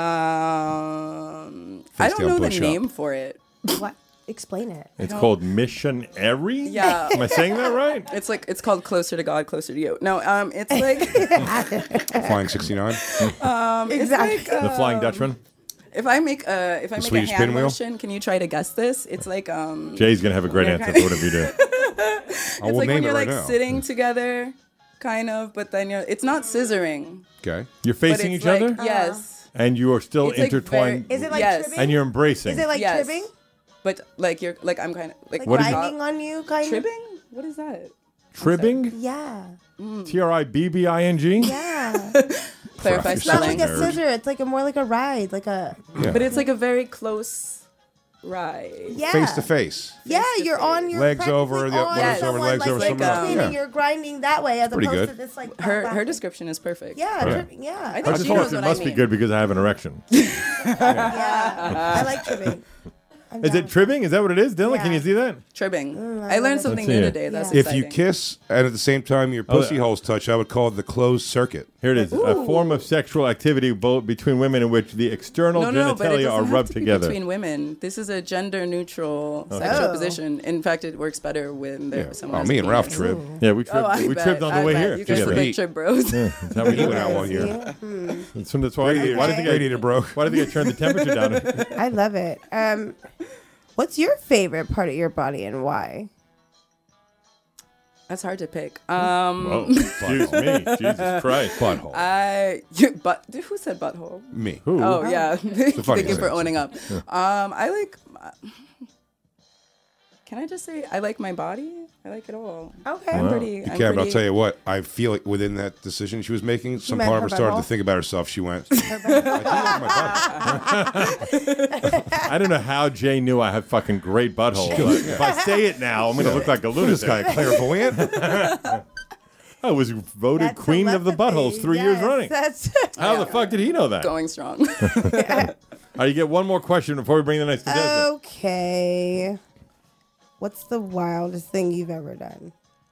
um, I Face don't down, know the push up. name for it. What? Explain it. It's called missionary. Yeah. Am I saying that right? It's like it's called Closer to God, Closer to You. No, um, it's like Flying sixty-nine. um, it's Exactly. like, uh, The Flying Dutchman. if I make a if I make Swedish a hand pinwheel? motion, can you try to guess this? It's like um, Jay's gonna have a great Yeah, answer kinda. for whatever you do. I it's will like when name you're it right like now. sitting together, kind of, but then you're it's not scissoring. Okay. You're but facing it's each like- other, Yes. and you are still It's like intertwined, Is it like Yes. tripping? and you're embracing. Is it like Yes. tripping? But like you're like I'm kind of like, Like What is it? grinding on you, kind of? tripping. What is that? Tribbing? Yeah. T R I B B I N G? Yeah. Clarify It's not spelling. like a Nerd. scissor. It's like a more like a ride, like a Yeah. But it's like a very close ride. yeah. Face to face. Yeah, Face to you're face. on your Legs practically over, the- on one legs someone, over, legs like, over like someone else. between and Yeah. you're grinding that way as Pretty opposed good. to this like Her back- her description is perfect. Yeah, Right. tripping. Yeah. I I think just she thought knows it what must I be mean. good because I have an erection. yeah. I like tripping. I'm Is down it with tribbing? Is that what it is, Dylan? Yeah. Can you see that? Tribbing. Mm, I I love learned it. something Let's see new it. today. That's Yeah. If you exciting. kiss and at the same time your Oh, pussy uh, holes touch, I would call it the closed circuit. Here it is. A form of sexual activity both between women in which the external No, no, but it genitalia doesn't are have rubbed to be together. between women. This is a gender-neutral Okay. sexual Oh. position. In fact, it works better when Yeah. there's someone. Oh, has me a and Ralph penis. trib. Yeah, we tripped. Oh, I we bet, tripped on the I way bet. here. You guys Yeah. are big trip bros. Yeah, that's how we We do went out it. one year. That's, that's why, Radiator, why do you think I, radiator broke. why do you think I turned the temperature down? I love it. Um, what's your favorite part of your body and why? That's hard to pick. Um, Whoa, excuse me. Jesus Christ. Butthole. I you, but who said butthole? Me. Who? Oh yeah, funny thank you thing. for owning up. Um, I like. Can I just say I like my body? I like it all. Okay. I'm Wow. pretty. You I'm can't, but I'll pretty- tell you what, I feel like within that decision she was making, some meant part of her her started to butthole? think about herself. She went, I do like my body. I don't know how Jay knew I had fucking great butthole. but if I say it now, I'm going to look like a Who's this guy, lunatic. clairvoyant? I was voted That's queen of the telepathy. buttholes three years Yes, running. That's How the fuck did he know that? All going strong. right, you get one more question before we bring the next contestant. okay. What's the wildest thing you've ever done?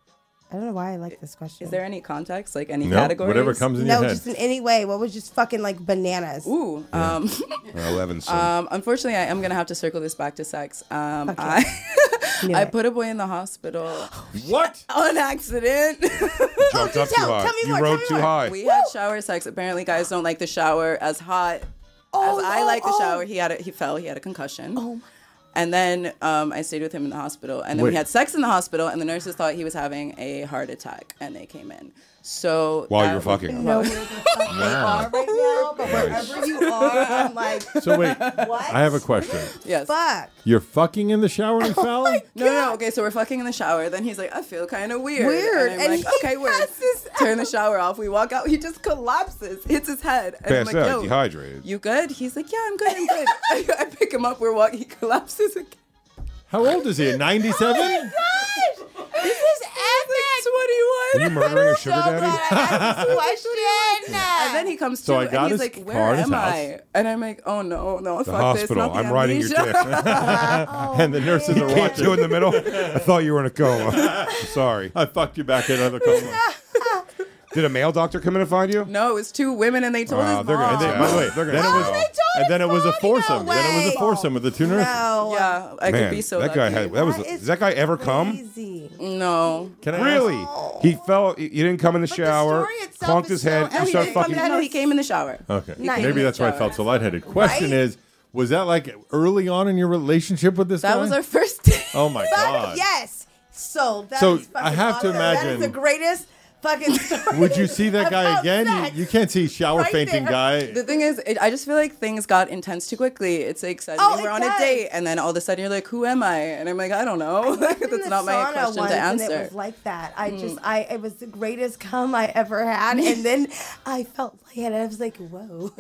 I don't know why I like this question. Is there any context, like any No, categories? whatever comes in no, your head. just in any way. What was just fucking like bananas? Ooh. Um, Or eleven. So. um, unfortunately, I am gonna have to circle this back to sex. Um, Okay. I Knew I it. put a boy in the hospital What? on accident. Jumped up too tell- high. tell me You more, rode tell me too more. high. We had shower sex. Apparently, guys don't like the shower as hot Oh, as I oh, like the oh. shower. He had a, he fell. He had a concussion. Oh my. And then um, I stayed with him in the hospital. And then Wait. we had sex in the hospital. And the nurses thought he was having a heart attack. And they came in. So While that you were was- fucking him. No, where the fuck you are right now, but wherever you are, I'm like, So wait, what? I have a question. Yes. Fuck. You're fucking in the shower and Oh fell? No, no, no. Okay, so we're fucking in the shower. Then he's like, I feel kind of weird. Weird. And I'm And like, he okay, weird. has this- Turn the shower off. We walk out. He just collapses, hits his head. And I'm Passed like, out, yo, dehydrated. you good? He's like, yeah, I'm good. I'm good. I, I pick him up. We're walking. He collapses again. How old is he? ninety-seven? Gosh, this is epic. Were you twenty-one. murdering a sugar So daddy? glad I asked this question. And then he comes So to, I got and he's his like, car "Where in his am house. I?" And I'm like, "Oh no, no, The fuck hospital. this, not the I'm riding your amnesia." dick. And the nurses are Can't watching. do in the middle. I thought you were in a coma. Sorry. I fucked you back in another coma. Did a male doctor come in and find you? No, it was two women, and they told Wow, his they're gonna mom. And then, by the way, They're then it gonna was, tell. and then it was a No foursome. Then it was a way. foursome with the two nurses. No. Yeah, I Man, could be so that guy lucky. had. That was. That is Does that guy ever come? Crazy. No. Can I ask- Really? He fell. You didn't come in the the shower. story itself Conked is his so head. epic. You No, he, start didn't come fucking. in, no, he came in the shower. Okay. Nice. Maybe that's why I Shower. felt so lightheaded. Question Right? is, was that like early on in your relationship with this That guy? was our first date. Oh my Fuck, god. yes. So that So, is fucking I have to awesome. That is imagine- the greatest fucking story. Would you see that guy about again? sex. You, you can't see shower Right fainting there. guy. The thing is, it, I just feel like things got intense too quickly. It's like suddenly Oh, we're it on does. a date, and then all of a sudden you're like, "Who am I?" And I'm like, "I don't know." In That's the not my sauna question once, to and answer. it was like that. I just, I, it was the greatest cum I ever had, and then I felt lightheaded. I was like, whoa.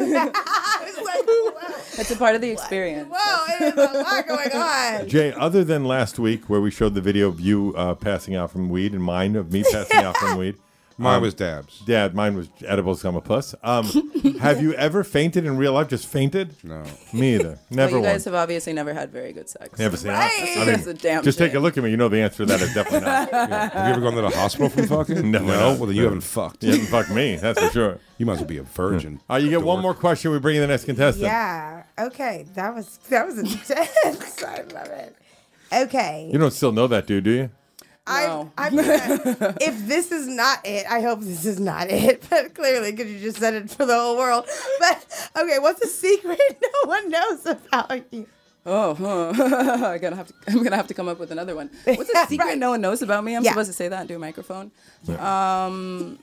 I was like, whoa. It's a part of the experience. Whoa, it is a lot going on. Jay, other than last week where we showed the video of you uh, passing out from weed and mine of me passing out from weed. Mine um, was dabs. Dad, mine was edibles, I'm a puss. Um, have you ever fainted in real life? Just fainted? No. Me either. Well, Never you guys once. have obviously never had very good sex. Never seen Right. it. I That's mean, a damn just take a shame. look at me. You know the answer to that is definitely not. Yeah. Have you ever gone to the hospital from fucking? No, No. no. Well, then you haven't fucked. You haven't fucked me, that's for sure. You might as well be a virgin. All right, you get one Dork. more question. We bring in the next contestant. Yeah. Okay. That was that was intense. I love it. Okay. You don't still know that dude, do you? No. I'm, I'm gonna, if this is not it, I hope this is not it. But clearly, because you just said it for the whole world. But okay, what's a secret no one knows about you? Oh, huh. I'm gonna have to. I'm gonna have to come up with another one. What's a secret Right. no one knows about me? I'm Yeah. supposed to say that into a microphone. Um.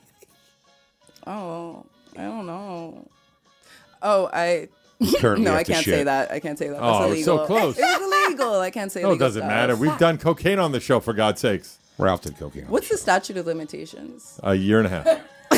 Oh, I don't know. Oh, I. Currently No, have I to can't shit. say that. I can't say that. That's Oh, illegal. so close. It was illegal. I can't say. Oh, it illegal doesn't stuff. matter. We've done cocaine on the show, for God's sakes. Ralph did cocaine. What's the statute of limitations? A year and a half.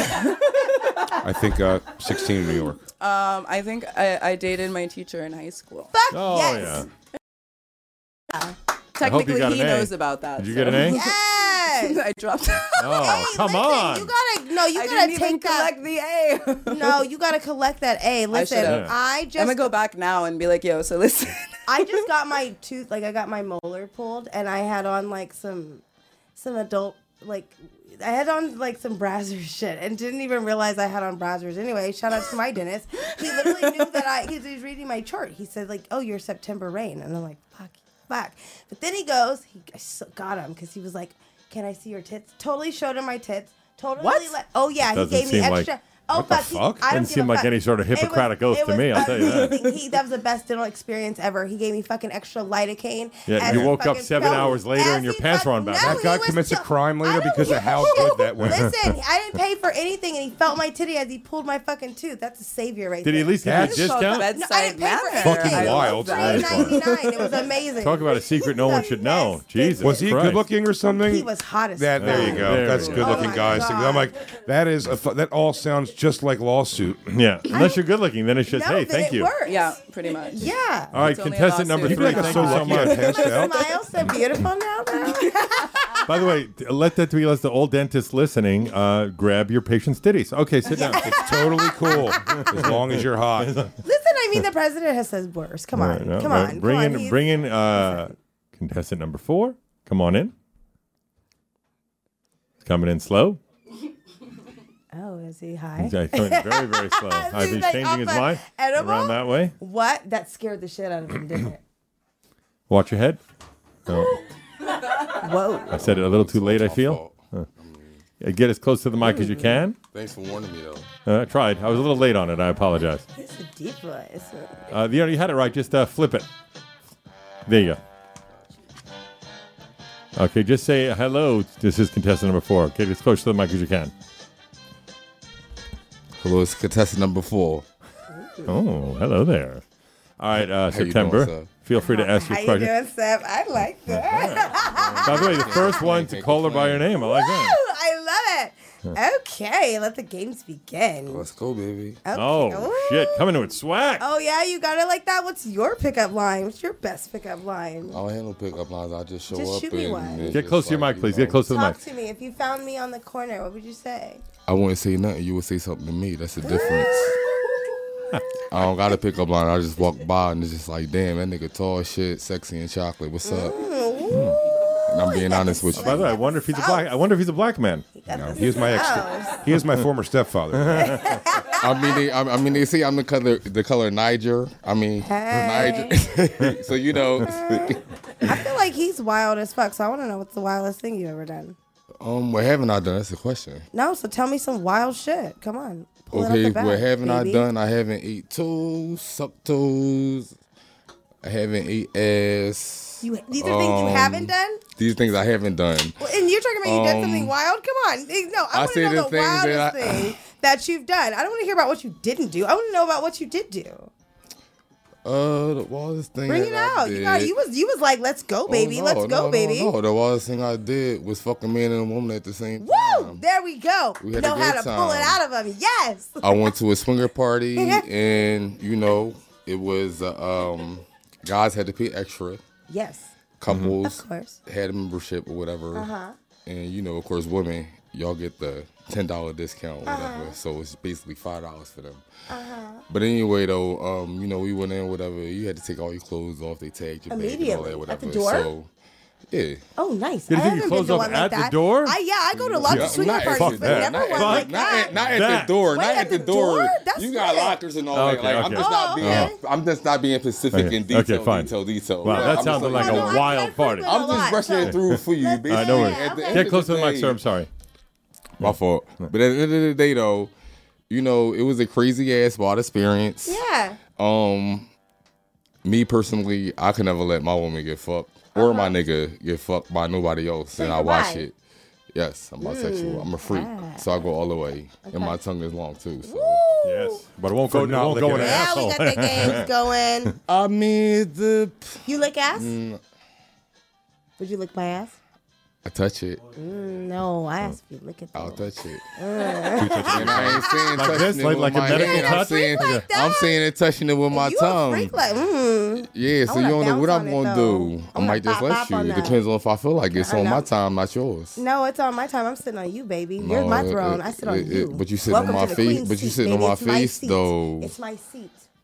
I think uh, sixteen in New York. Um, I think I, I dated my teacher in high school. Fuck Oh, yes. yeah. Technically, got he an A. knows about that. Did you so- get an A? Yes. I dropped out. Oh, come Listen, on. You gotta no. You I gotta didn't even take that. collect the A. No, you gotta collect that A. Listen, should've. I just I'm gonna go back now and be like, yo, so listen. I just got my tooth, like I got my molar pulled, and I had on like some some adult like I had on like some Brazzers shit and didn't even realize I had on Brazzers. Anyway, shout out to my dentist. He literally knew that I. He was reading my chart. He said like, "Oh, you're September rain," and I'm like, "Fuck, fuck." But then he goes, he I so got him because he was like, "Can I see your tits?" Totally showed him my tits. Totally. What? Let, oh yeah, Doesn't he gave me seem like- extra. Oh, What the fuck. he- fuck? I don't Didn't give seem a like fuck. any sort of It was- Hippocratic oath it to was me, I'll tell you that. amazing. He, that was the best dental experience ever. He gave me fucking extra lidocaine. Yeah, as you a woke up fucking- seven no, hours later as and your he pants were fuck- on back. no, That guy he was commits a so- crime later I don't because of how good that went. Listen, I didn't pay for anything, and he felt my titty as he pulled my fucking tooth. That's a savior right Did he there. at least give you a That's discount? No, I didn't pay for anything. Fucking I wild. three That is fun. ninety-nine. It was amazing. Talk about a secret no one should know. Jesus Was he Christ. good looking or something? He was hot as That fuck. there you go. There That's we good go. looking Oh my guys. God. I'm like, that is a fu- that all sounds just like lawsuit. Yeah, unless you're good looking, then it's just, No, hey, then thank it you. works. Yeah, pretty much. Yeah. All right, It's only a contestant number lawsuit. three, You'd be like thank a you so so lucky I much. passed My out. smile's so beautiful now, though. By the way, t- let that be, let the old dentist listening, uh, grab your patient's titties. Okay, sit down. It's totally cool as long as you're hot. Listen, I mean, the president has said worse. Come on. All right, no, come no, on. Bring come in, on. He's- bring in uh, contestant number four. Come on in. He's coming in slow. Oh, is he high? He's uh, coming very, very slow. Uh, He's he's like changing off his the mind edible? around that way. What? That scared the shit out of him, didn't it? Watch your head. No, Whoa. I said it a little too late, I feel. Huh. Yeah, get as close to the mic as you can. Thanks for warning me, though. Uh, I tried. I was a little late on it. I apologize. It's a deep voice. Uh, you know, you had it right. Just uh, flip it. There you go. Okay, just say hello. This is contestant number four. Get as close to the mic as you can. Hello, it's contestant number four. Oh, hello there. All right, uh, How you September. doing, sir? Feel free to ask How your you question. doing, Seb? I like that. By the way, the first one to call her by her name. I like that. Woo, I love it. Okay, let the games begin. Let's go, baby. Okay. Oh, Ooh. shit. Coming with swag. Oh, yeah, you got it like that. What's your pickup line? What's your best pickup line? I don't handle pickup lines. I just show Just up shoot me and one. it's Get just close to your like, mic, please. you Get close to the Talk mic. to me. If you found me on the corner, what would you say? I wouldn't say nothing. You would say something to me. That's the difference. I don't got a pickup line. I just walk by and it's just like, damn, that nigga tall as shit, sexy and chocolate. What's up? And I'm being honest with you. By the way, I wonder if he's a black. I wonder if he's a black man. No, he is my ex. He is my former stepfather. I mean, they, I, I mean, they say I'm the color, the color Niger. I mean, Niger. So you know, I feel like he's wild as fuck, so I want to know what's the wildest thing you've ever done. um, what haven't I done? That's the question. No, so tell me some wild shit. Come on. Pull Okay, it out the what bag, haven't baby. I done? I haven't ate toes, sucked toes. I haven't ate ass. You, these are things you Um, haven't done? These things I haven't done. Well, and you're talking about you did um, something wild? Come on. Eh, No, I I want to say know the the things wildest that I- thing that you've done. I don't want to hear about what you didn't do. I want to know about what you did do. Uh, the wildest thing. Bring it that I out. You, got, did- you was you was like, let's go, Oh, baby. no, let's no, go, no, baby. No, the wildest thing I did was fuck a man and a woman at the same Woo! time. There we go. We had a know how good to pull it time. out of them. Yes. I went to a swinger party and you know it was uh, um guys had to pay extra. Yes. Couples Of course. had a membership or whatever, Uh-huh. and you know of course women y'all get the ten dollar discount or whatever. Uh-huh. So it's basically five dollars for them. Uh-huh. But anyway though, um you know we went in whatever. You had to take all your clothes off. They tagged your bag and all Immediately? that whatever. At the door? So yeah. Oh, nice. Did I you take your haven't clothes been to off one at like the that. door? I, yeah, I go to lots Yeah, of swinger not at parties, the but door. never Not one at- like not that. at, not at That- the door. Wait, Not at at the the door. door? That's You got lit. lockers and all Okay, that. Like I'm okay. just not Oh, being. okay. I'm just not being specific Okay. in detail. Okay, fine. Detail. Detail. Wow, Yeah, that I'm sounded just like letting a you know. wild party. I'm just rushing it through for you. All right, no worries. At the end Get of close to the mic, day- sir. I'm sorry. My fault. But at the end of the day, though, you know, it was a crazy ass wild experience. Yeah. Um, me personally, I could never let my woman get fucked or my nigga get fucked by nobody else, So and I you're watch bi? it. Yes, I'm bisexual. Mm. I'm a freak, Ah. so I go all the way, Okay. and my tongue is long too. So. Yes, but it won't For go. It not won't go in licking an ass. Now we asshole. got the games going. I mean, the You lick ass? mm, Would you lick my ass? I touch it. Mm, no, I asked if you lick it. I'll though. touch it. Uh. And I ain't saying Like touching this? it Like- with like a my medical hand. I'm touch? saying, Like that? I'm saying it, touching it with my you tongue. A freak like, mm. Yeah, so I wanna you don't know what bounce I'm on it, gonna though. do. I I might wanna just bop, let bop you. on It that. depends on if I feel like it's I on my know. time, not yours. No, it's on my time. I'm sitting on you, baby. You're No, my it- throne. it- I sit on it- you. it- but you sitting Welcome on my to the face- queen's but you seat, sitting on baby. my It's face, seat. though. It's my seat.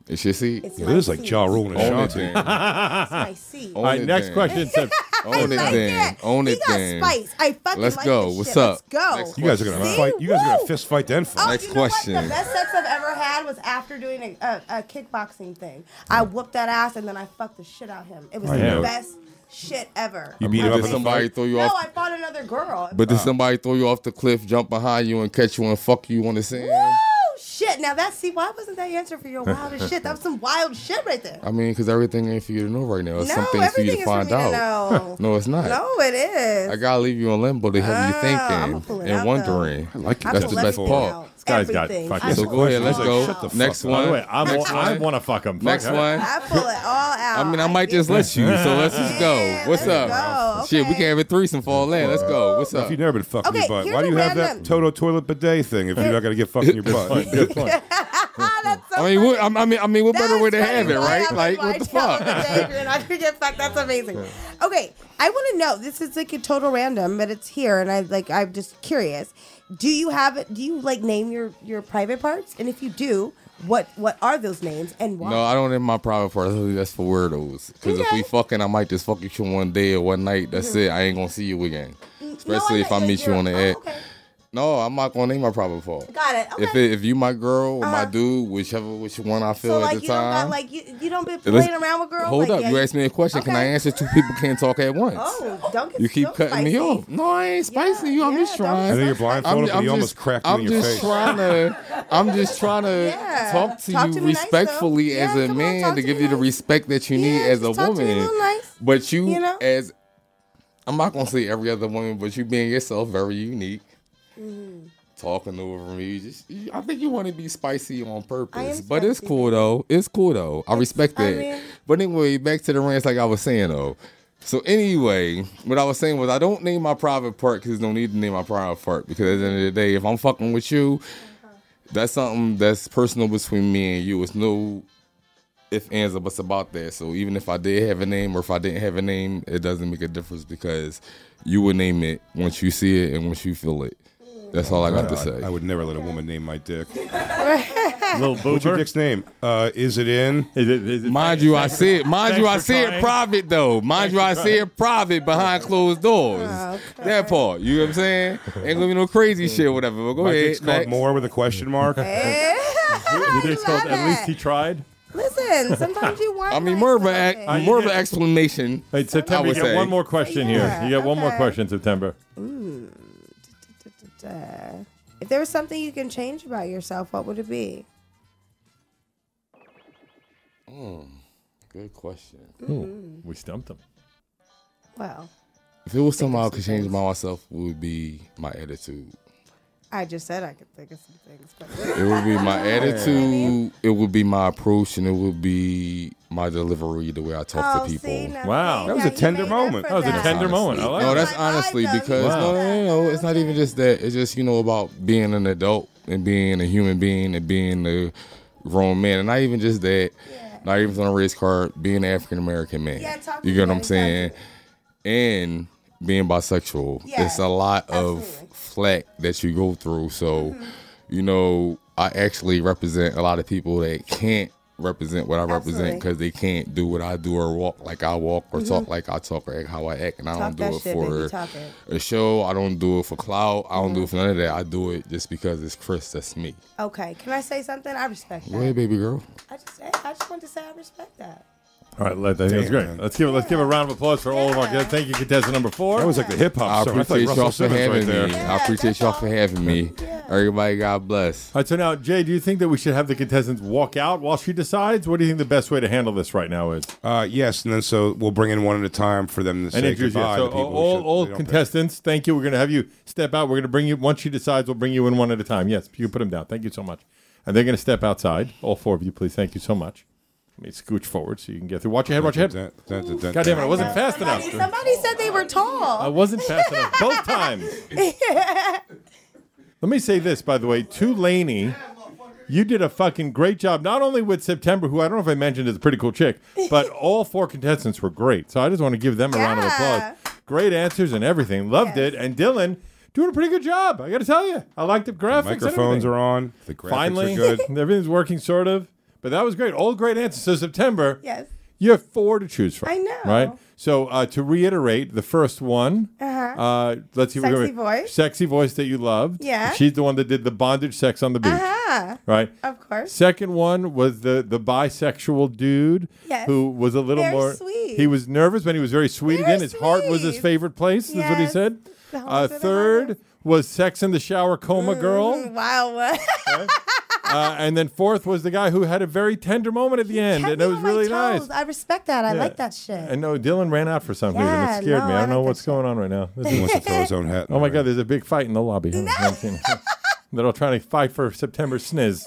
It's your seat. It's It my is like seat. Ja Rule and Own it Ashanti. then. It's my seat. Own All right, it next then. question. Sep- Own it like then. it. Own He it got then. spice. I fucking Let's like go. this What's shit. up? Let's go. Next You guys are gonna See? fight. You guys are gonna Woo! fist fight then fight. Oh, Next you know question. What? The best sex I've ever had was after doing a, a, a kickboxing thing. I whooped that ass and then I fucked the shit out of him. It was I the know. best shit ever. You beat him up Did in a somebody fight? throw you No, off? I fought another girl. But did somebody throw you off the cliff, jump behind you, and catch you and fuck you on the sand? Woo! Shit. Now that's see why wasn't that answer for your wildest shit? That was some wild shit right there. I mean, because everything ain't for you to know right now. It's No, some things for you everything to is for find me to out. know. No, it's not. No, it is. I gotta leave you in limbo to have Oh, you I'ma thinking pull it and out, wondering. I like it. I That's pull the best everything part. out. This guy's got Everything. fucking- I So pull go ahead, it let's all go. out. Next By the one. way, I'm, Next I one. want to fuck him. Next Fuck, one. I pull it all out. I mean, I might just let you. So let's just go. Yeah, What's let's up? go. Shit, we Okay. can have a threesome for all that. Let's go. What's If up? you've never been fucking Okay, your butt, here's why do a you have random- that Toto toilet bidet thing if you're not gonna get fucked in your butt? Good point. That's so I mean, what, funny. I mean, I mean, what better That's way to funny. have it, Why right? have Like, my what the child fuck? today if you're not gonna get fucked? That's amazing. Okay, I want to know. This is like a total random, but it's here, and I like. I'm just curious. Do you have it? Do you like name your your private parts? And if you do, what what are those names and why? No, I don't have my private parts. That's for weirdos. Because if Okay. we fucking, I might just fuck you one day or one night. That's it. I ain't gonna see you again. Especially if I meant meet you your- on the oh, ad. okay. No, I'm not gonna name my private part. Got it. Okay. If it, if you my girl or my Uh-huh. dude, whichever which one I feel so at like the you don't got time. like you you don't be Let's- playing around with girls. Hold like, up, yeah, you asked me a question. Can I Okay. answer? Two people can't talk at once. Oh, don't get You keep so cutting me spicy. off. No, I ain't spicy. you. I'm yeah, just don't trying. I know you're I'm, blindfolded, but I'm you just, almost cracked you I'm in your just face. trying to. I'm just trying to Yeah. talk to Talk you to me nice, though. respectfully Yeah, as come a on, man talk to to give me you the nice. respect that you need Yeah, as a just talk to me woman. real nice. But you, You know? as I'm not gonna say every other woman, but you being yourself, very unique. Mm-hmm. Talking over me, just you- I think you want to be spicy on purpose, am but it's spicy, cool though. It's cool though. I respect I that. mean- But anyway, back to the rants, like I was saying though. So anyway, what I was saying was I don't name my private part because there's no need to name my private part because at the end of the day, if I'm fucking with you, that's something that's personal between me and you. It's no if, ands, or buts about that. So even if I did have a name or if I didn't have a name, it doesn't make a difference because you would name it once you see it and once you feel it. That's all I got to say. I would never let a woman name my dick. Little What's your boober. dick's name? Uh, is it in? Is it, is it, Mind you, I see it. Mind Thanks you, I for see it trying. private though. Mind you, I see it private behind closed doors. Oh, That part, you know what I'm saying? Ain't gonna be no crazy shit, or whatever. But go My ahead. dick's called next. more with a question mark. Eh, you think so? love At least it. he tried. Listen, sometimes you want. I mean, like more of an something. ex- more of an explanation. Hey, September, I you would get say. one more question Yeah, here. You get one more okay. question, September. Mm. Da-da-da-da. If there was something you can change about yourself, what would it be? Good question. Ooh, we stumped him. Well, If it was something I of could some change things. about myself, it would be my attitude. I just said I could think of some things, but It would be my attitude. It would be my approach, and it would be my delivery, the way I talk oh, to people. see, now Wow. see, That was now a you tender made up moment. for That was a that. tender moment. I like No, it. that's Like, honestly I know because you no, said no, no, no, it's not even just that. It's just you know about being an adult and being a human being and being a grown man, and not even just that. Yeah. Not even on a race card, being an African American man. Yeah, talk you to get me what I'm about saying? it. And being bisexual, Yeah, it's a lot of absolutely. flack that you go through. So, Mm-hmm. you know, I actually represent a lot of people that can't represent what I represent Absolutely. because they can't do what I do or walk like I walk or talk like I talk or act how I act, and I Mm-hmm. Talk don't do that it shit, for baby, talk it. a show. I don't do it for clout. I don't do Mm-hmm. it for none of that. I do it just because it's Chris. That's me. Okay, can I say something? I respect Go ahead, that. baby girl. I just, I just want to say I respect that. All right, let, that was Damn, great. man. Let's give it. Let's give a round of applause for all of our Yeah. guests. Thank you, contestant number four. That was like the hip I hop song. That's like appreciate Russell y'all for Simmons having right there. me. Yeah, I appreciate that's y'all for all. having me. Yeah. Everybody, God bless. All right, so now, Jay, do you think that we should have the contestants walk out while she decides? What do you think the best way to handle this right now is? Uh, yes, and then so we'll bring in one at a time for them to And say introduce you. goodbye. So to people who all, should- all they don't pick. contestants, thank you. We're going to have you step out. We're going to bring you, once she decides, we'll bring you in one at a time. Yes, you can put them down. Thank you so much. And they're going to step outside. All four of you, please. Thank you so much. Let me scooch forward so you can get through. Watch your head, watch your head. Dun, dun, dun, dun, God damn it, I dun. wasn't fast enough. Somebody, somebody said they were I tall. wasn't fast enough both times. Let me say this, by the way. Tulaney, you did a fucking great job, not only with September, who I don't know if I mentioned is a pretty cool chick, but all four contestants were great. So I just want to give them a round of Yeah. applause. Great answers and everything. Loved Yes. it. And Dylan, doing a pretty good job. I got to tell you. I like the graphics. Microphones are on. The graphics Finally, are good. everything's working sort of. But that was great. All great answers. So September. Yes. You have four to choose from. I know. Right? So uh, to reiterate, the first one, Uh-huh. uh, let's see. Sexy we're gonna- voice. Sexy voice that you loved. Yeah. She's the one that did the bondage sex on the beach. Uh-huh. Right? Of course. Second one was the the bisexual dude Yes. who was a little Very more. sweet. He was nervous, but he was very sweet Very again. His heart was his sweet. favorite place. Is what he Yes. said. The home Uh, to the third was sex in the shower coma girl. Mm, wow. What? Uh, and then fourth was the guy who had a very tender moment at the end, Kept and me it was on my really toes. nice. I respect that. I Yeah. like that shit. And no, Dylan ran out for some reason. Yeah, It scared no, me. I I don't know like what's going on right now. This He is- wants to throw his own hat. in oh my the God, ring. there's a big fight in the lobby. They're all trying to fight for September sniz.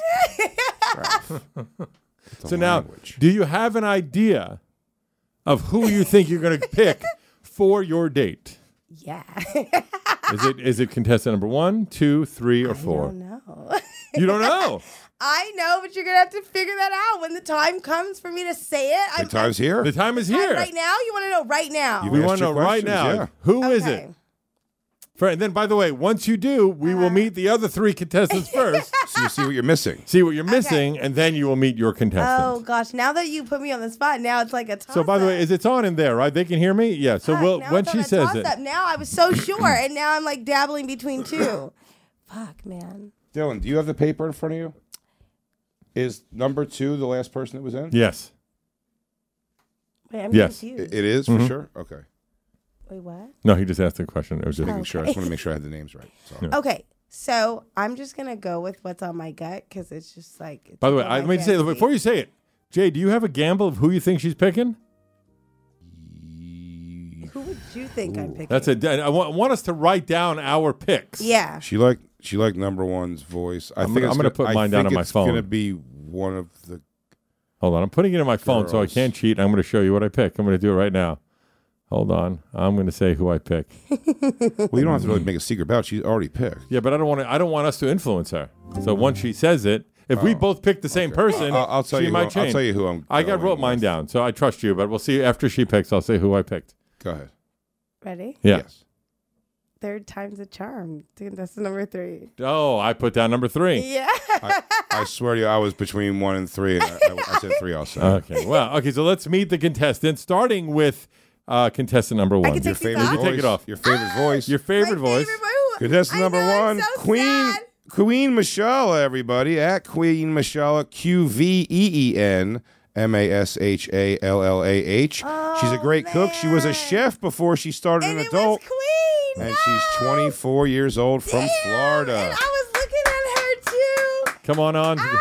So now, language. do you have an idea of who you think you're going to pick for your date? Yeah. Is it is it contestant number one, two, three, or I four? don't know. You don't know. I know, but you're gonna have to figure that out when the time comes for me to say it. The I'm time's here. The time is Time here. right now. You want to know right now? You We asked want to your know right questions, now. yeah. Who is Okay. it? For, and then, by the way, once you do, we will meet the other three contestants first. So you see what you're missing. See what you're missing, and then you will meet your contestant. Oh gosh! Now that you put me on the spot, now it's like a toss. So, by the way, is it's on in there, right? They can hear me. Yeah. So, we'll, when she says it, Now I was so sure, and now I'm like dabbling between two. Fuck, man. Dylan, do you have the paper in front of you? Is number two the last person that was in? yes. Wait, I'm Yes. confused. It it is for Mhm. sure. Okay. Wait, what? No, he just asked a question. It was just Making sure. I just want to make sure I had the names right. So. Yeah. Okay, so I'm just gonna go with what's on my gut because it's just like. It's By the way, all I, my let me say fantasy. before you say it, Jay, do you have a gamble of who you think she's picking? Who would you think I'm picking? That's a. I want, I want us to write down our picks. Yeah. She liked she liked number one's voice. I I'm think gonna- it's I'm gonna put I mine down think on my it's phone. Gonna be one of the. Hold on, I'm putting it in my phone, so I Girls. can't cheat. I'm going to show you what I pick. I'm going to do it right now. Hold on, I'm going to say who I pick. Well, you don't have to really make a secret about it. She's already picked. Yeah, but I don't want to. I don't want us to influence her. So once she says it, if we both pick the same person, I'll- I'll tell she you who might I'm- I'll change. tell you who I'm I got going wrote mine with. down, so I trust you. But we'll see after she picks. I'll say who I picked. Go ahead. Ready? Yeah. Yes. Third time's a charm. That's number three. Oh, I put down number three. Yeah. I, I swear to you, I was between one and three, and I, I, I said three also. Okay. Well, okay. So let's meet the contestants, starting with uh, contestant number one. can Your take these favorite off? You voice. can take it off. Your favorite voice. Your favorite My voice. favorite voice. Contestant I number know, one, it's so Queen sad. Queen Mashallah, everybody, at Queen Mashallah, Q V E E N M A S H A L L A H. She's a great cook. She was a man. chef before she started And an it adult. was Queen. And no. she's twenty-four years old from Damn, Florida. And I was looking at her too. Come on on. I'm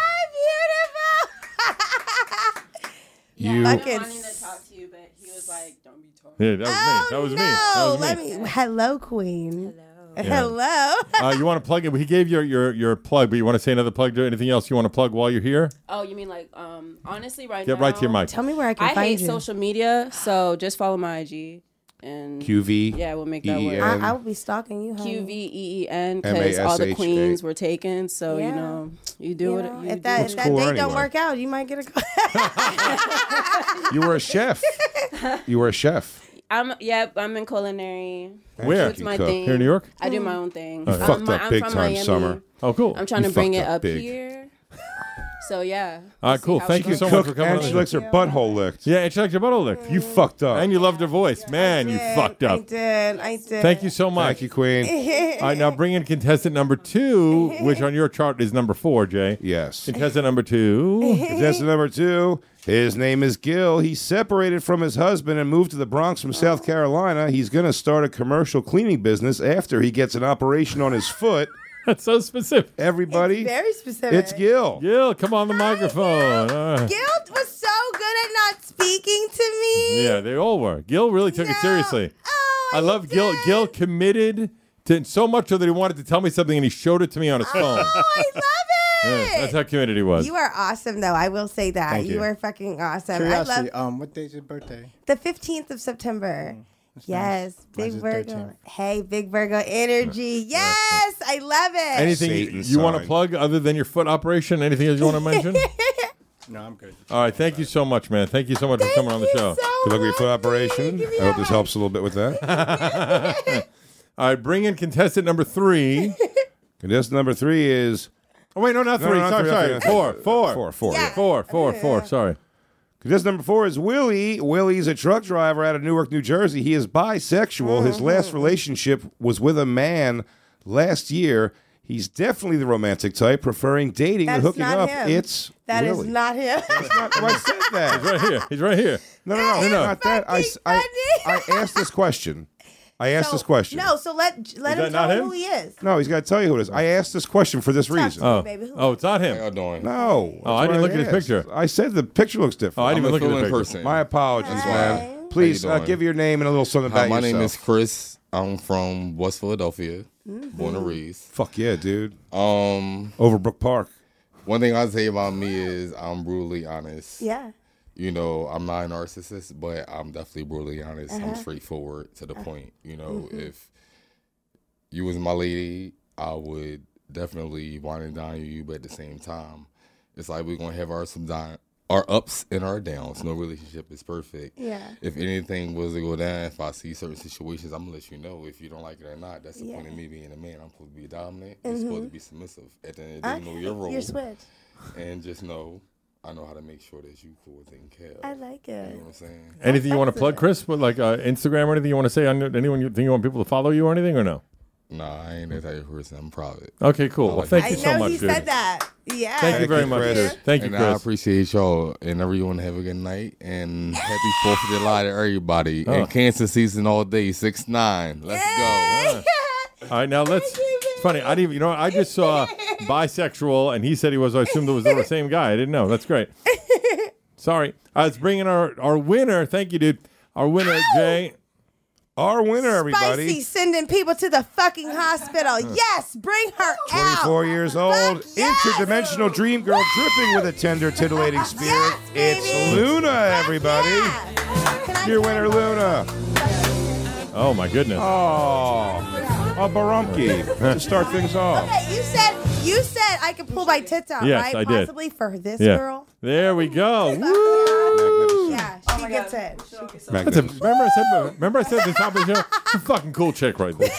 beautiful. You Fucking I wanted to talk to you, but he was like, "Don't be talking." Yeah, that was Oh, me. That was no. me. That was Let me. me. Hello, Queen. Hello. Hello. Uh, you want to plug it? He gave your, your your plug, but you want to say another plug? Do anything else you want to plug while you're here? Oh, you mean like um honestly right Get now? right to your mic. Tell me where I can I find hate you. social media, so just follow my I G and Q V. yeah, we'll make that E E work. N. I, I will be stalking you. honey. Q V E E N because all the M A S H A. queens were taken. So Yeah. you know, you do You what know, you if do. that, What's if that cooler date don't anyway? work out, you might get a call. You were a chef. You were a chef. I'm yeah, I'm in culinary. Where? It's my Cook. thing. Here in New York? I do my own thing. You I'm, fucked my- up I'm big from time, Miami. Summer. Oh, cool. I'm trying You to bring fucked it up up big. here. So yeah. All right, We'll see cool. how Thank it you goes. so much Cook for coming and on she the likes her butthole licked. Yeah, and she liked your butthole lick. You fucked up. And you loved her voice. Man, you did, fucked I up. did. I did. Thank you so much. Thank you, Queen. All right, now bring in contestant number two, which on your chart is number four, Jay. Yes. Contestant number two. Contestant number two. His name is Gil. He separated from his husband and moved to the Bronx from South Carolina. He's going to start a commercial cleaning business after he gets an operation on his foot. That's so specific. Everybody, It's very specific. it's Gil. Gil, come on the microphone. Uh, Guilt was so good at not speaking to me. yeah, they all were. Gil really took it No. seriously. Oh, I love Gil. did. Gil committed to so much so that he wanted to tell me something and he showed it to me on his phone. Oh, I love Yeah, it. that's how committed he was. You are awesome, though. I will say that. Thank you. you. are fucking awesome. I Curiosity, love um, what day's your birthday? the fifteenth of September. Yes, Mine's big the Virgo. thirteenth. Hey, big Virgo energy. Yes, I love it. Anything you, Satan you want to sign. plug other than your foot operation? Anything else you want to mention? No, I'm good. All right, thank you so much, man. Thank you so much for coming on the show. So Good luck with your foot much. operation. Give me I hope that this one. helps a little bit with that. All right, bring in contestant number three. Contestant number three is Oh, wait, no, not No, three. no, not sorry, three, sorry. not Four, three. four. Four, four, Yeah. yeah. Four, four, four. Sorry. This number four is Willie. Willie's a truck driver out of Newark, New Jersey. He is bisexual. His last relationship was with a man last year. He's definitely the romantic type, preferring dating That's and hooking not up. him. It's That is Willie. not him. That's not who I said that. He's right here. He's right here. No, no, no, That no, is not that. I, s- I, I asked this question. I asked So- this question. No, so let let Is him that not tell him? who he is. No, he's got to tell you who it is. I asked this question for this reason. Oh, baby, who- oh, it's not How him. y'all doing? No. Oh, I that's didn't what look at his asked. picture. I said the picture looks different. Oh, I didn't I'm even a look at the fill-in picture. person. My apologies, Hi. man. Please you uh, doing? give your name and a little something Hi, about my yourself. name is Chris. I'm from West Philadelphia, Mm-hmm. born and raised. Fuck yeah, dude. Um, Overbrook Park. one thing I'd say about me is I'm brutally honest. Yeah. You know, I'm not a narcissist, but I'm definitely brutally honest. Uh-huh. I'm straightforward to the point. You know, Mm-hmm. if you was my lady, I would definitely wine and dine you, but at the same time, it's like we're gonna have our some di- our ups and our downs. No relationship is perfect. Yeah. If anything was to go down, if I see certain situations, I'm gonna let you know. If you don't like it or not, that's the Yeah. point of me being a man. I'm supposed to be dominant. You're supposed to be submissive. At the end of the day, Okay. know your role. Your switch. And just know, I know how to make sure that you cool with taking care of. I like You it. know what I'm saying? Anything you want to plug, excellent. Chris? With like uh, Instagram or anything you want to say on anyone you think you want people to follow you or anything or no? Nah, I ain't that type of person. I'm private. Okay, cool. Well, like thank I you know so much, he dude. said that. Yeah. Thank you Thank very you, much, Chris. dude. Thank you, And I Chris. appreciate y'all and everyone have a good night and happy Fourth of July to everybody. Oh. And cancer season all day, six nine. Let's go. All right, now let's. It's funny. I didn't. even- You know, I just saw bisexual, and he said he was. I assumed it was the same guy. I didn't know. That's great. Sorry. Uh, let's bring in our our winner. Thank you, dude. Our winner, Jay. Our winner, everybody. Spicy sending people to the fucking hospital. Yes, bring her out. twenty-four years old, Fuck yes. interdimensional dream girl, dripping with a tender, tittillating spirit. Yes, It's baby. Luna, everybody. Yeah. Can I Your winner, Luna. Oh my goodness. Oh, a barumki to start things off. Okay, you said you said I could pull my tits out, Yes, right? I did. Possibly for this Yeah. girl. There we go. Woo. Magnificent. Yeah, Oh she my gets God. it. She gets it. That's a, Magnificent. remember I said. Remember I said at the top of the show. It's a fucking cool chick right there.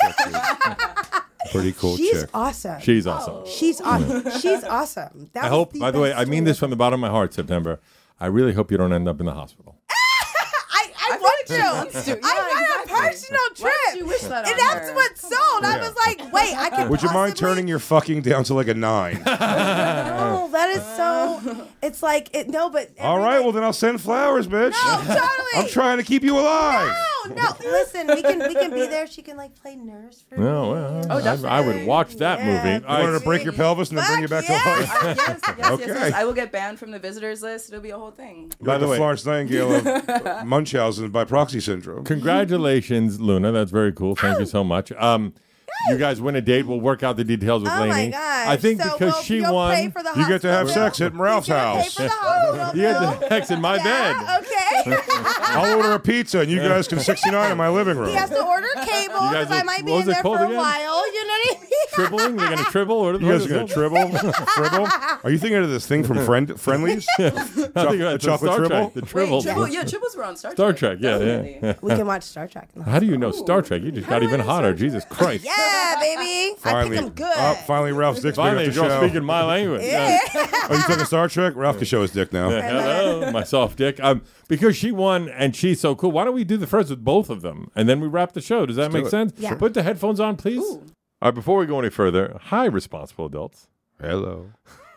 Pretty cool She's chick. awesome. She's awesome. She's awesome. She's awesome. That I was hope. By the way, best I mean story. this from the bottom of my heart, September. I really hope you don't end up in the hospital. I, I, I want feel to. like she wants to. I Yeah, want exactly. a personal trip. Why did you wish that and on that's her? what sold. I was like, wait, I could. Would you mind possibly- turning your fucking down to like a nine? Oh, that is so. It's like it. No, but. All right, everybody- well then I'll send flowers, bitch. No, totally. I'm trying to keep you alive. No, no. Listen, we can we can be there. She can like play nurse for No, me. well, Oh, I, definitely. I would watch that Yeah. movie. You wanted to break your pelvis and then bring you back Fuck to life. yeah. Uh, yes, yes, yes, Okay. yes. I will get banned from the visitors list. It'll be a whole thing. By the, way- Florence Nightingale of Munchausen by proxy syndrome. Congratulations, Luna. That's very cool. Thank you so much. Um, you guys win a date. We'll work out the details with Oh my Lainey. gosh. I think So because we'll- she you'll won, pay for the You get to have hospital sex at Ralph's bill. Pay house. for the hospital you get bill. the sex in my bed. Yeah, okay. I'll order a pizza and you guys can sixty-nine in my living room. He has to order cable You guys because I will- might be what was in it there called for a again? while. You know what I mean? Tribbling? They're gonna tribble? Or You guys are gonna tribble, fribble. Are you thinking of this thing from Friend Friendlies? I think the it's chocolate Star tribble? Trek. The Wait, tribble. Tribble, yeah, Tribbles were on Star Trek. Star Trek. Yeah, yeah, Definitely. yeah. We can watch Star Trek. How do you know Star Trek? You just got even hotter. Jesus Christ. Yeah, baby. I Finally, pick them good. oh, finally, Ralph's dick's big Finally, enough to you're show. speaking my language. Yeah. Oh, you talking Star Trek? Ralph can show his dick now. Yeah, hello, my soft dick. Um, because she won and she's so cool. Why don't we do the first with both of them and then we wrap the show? Does that make do it. sense? Yeah. Put the headphones on, please. All right. Before we go any further, hi, responsible adults. Hello.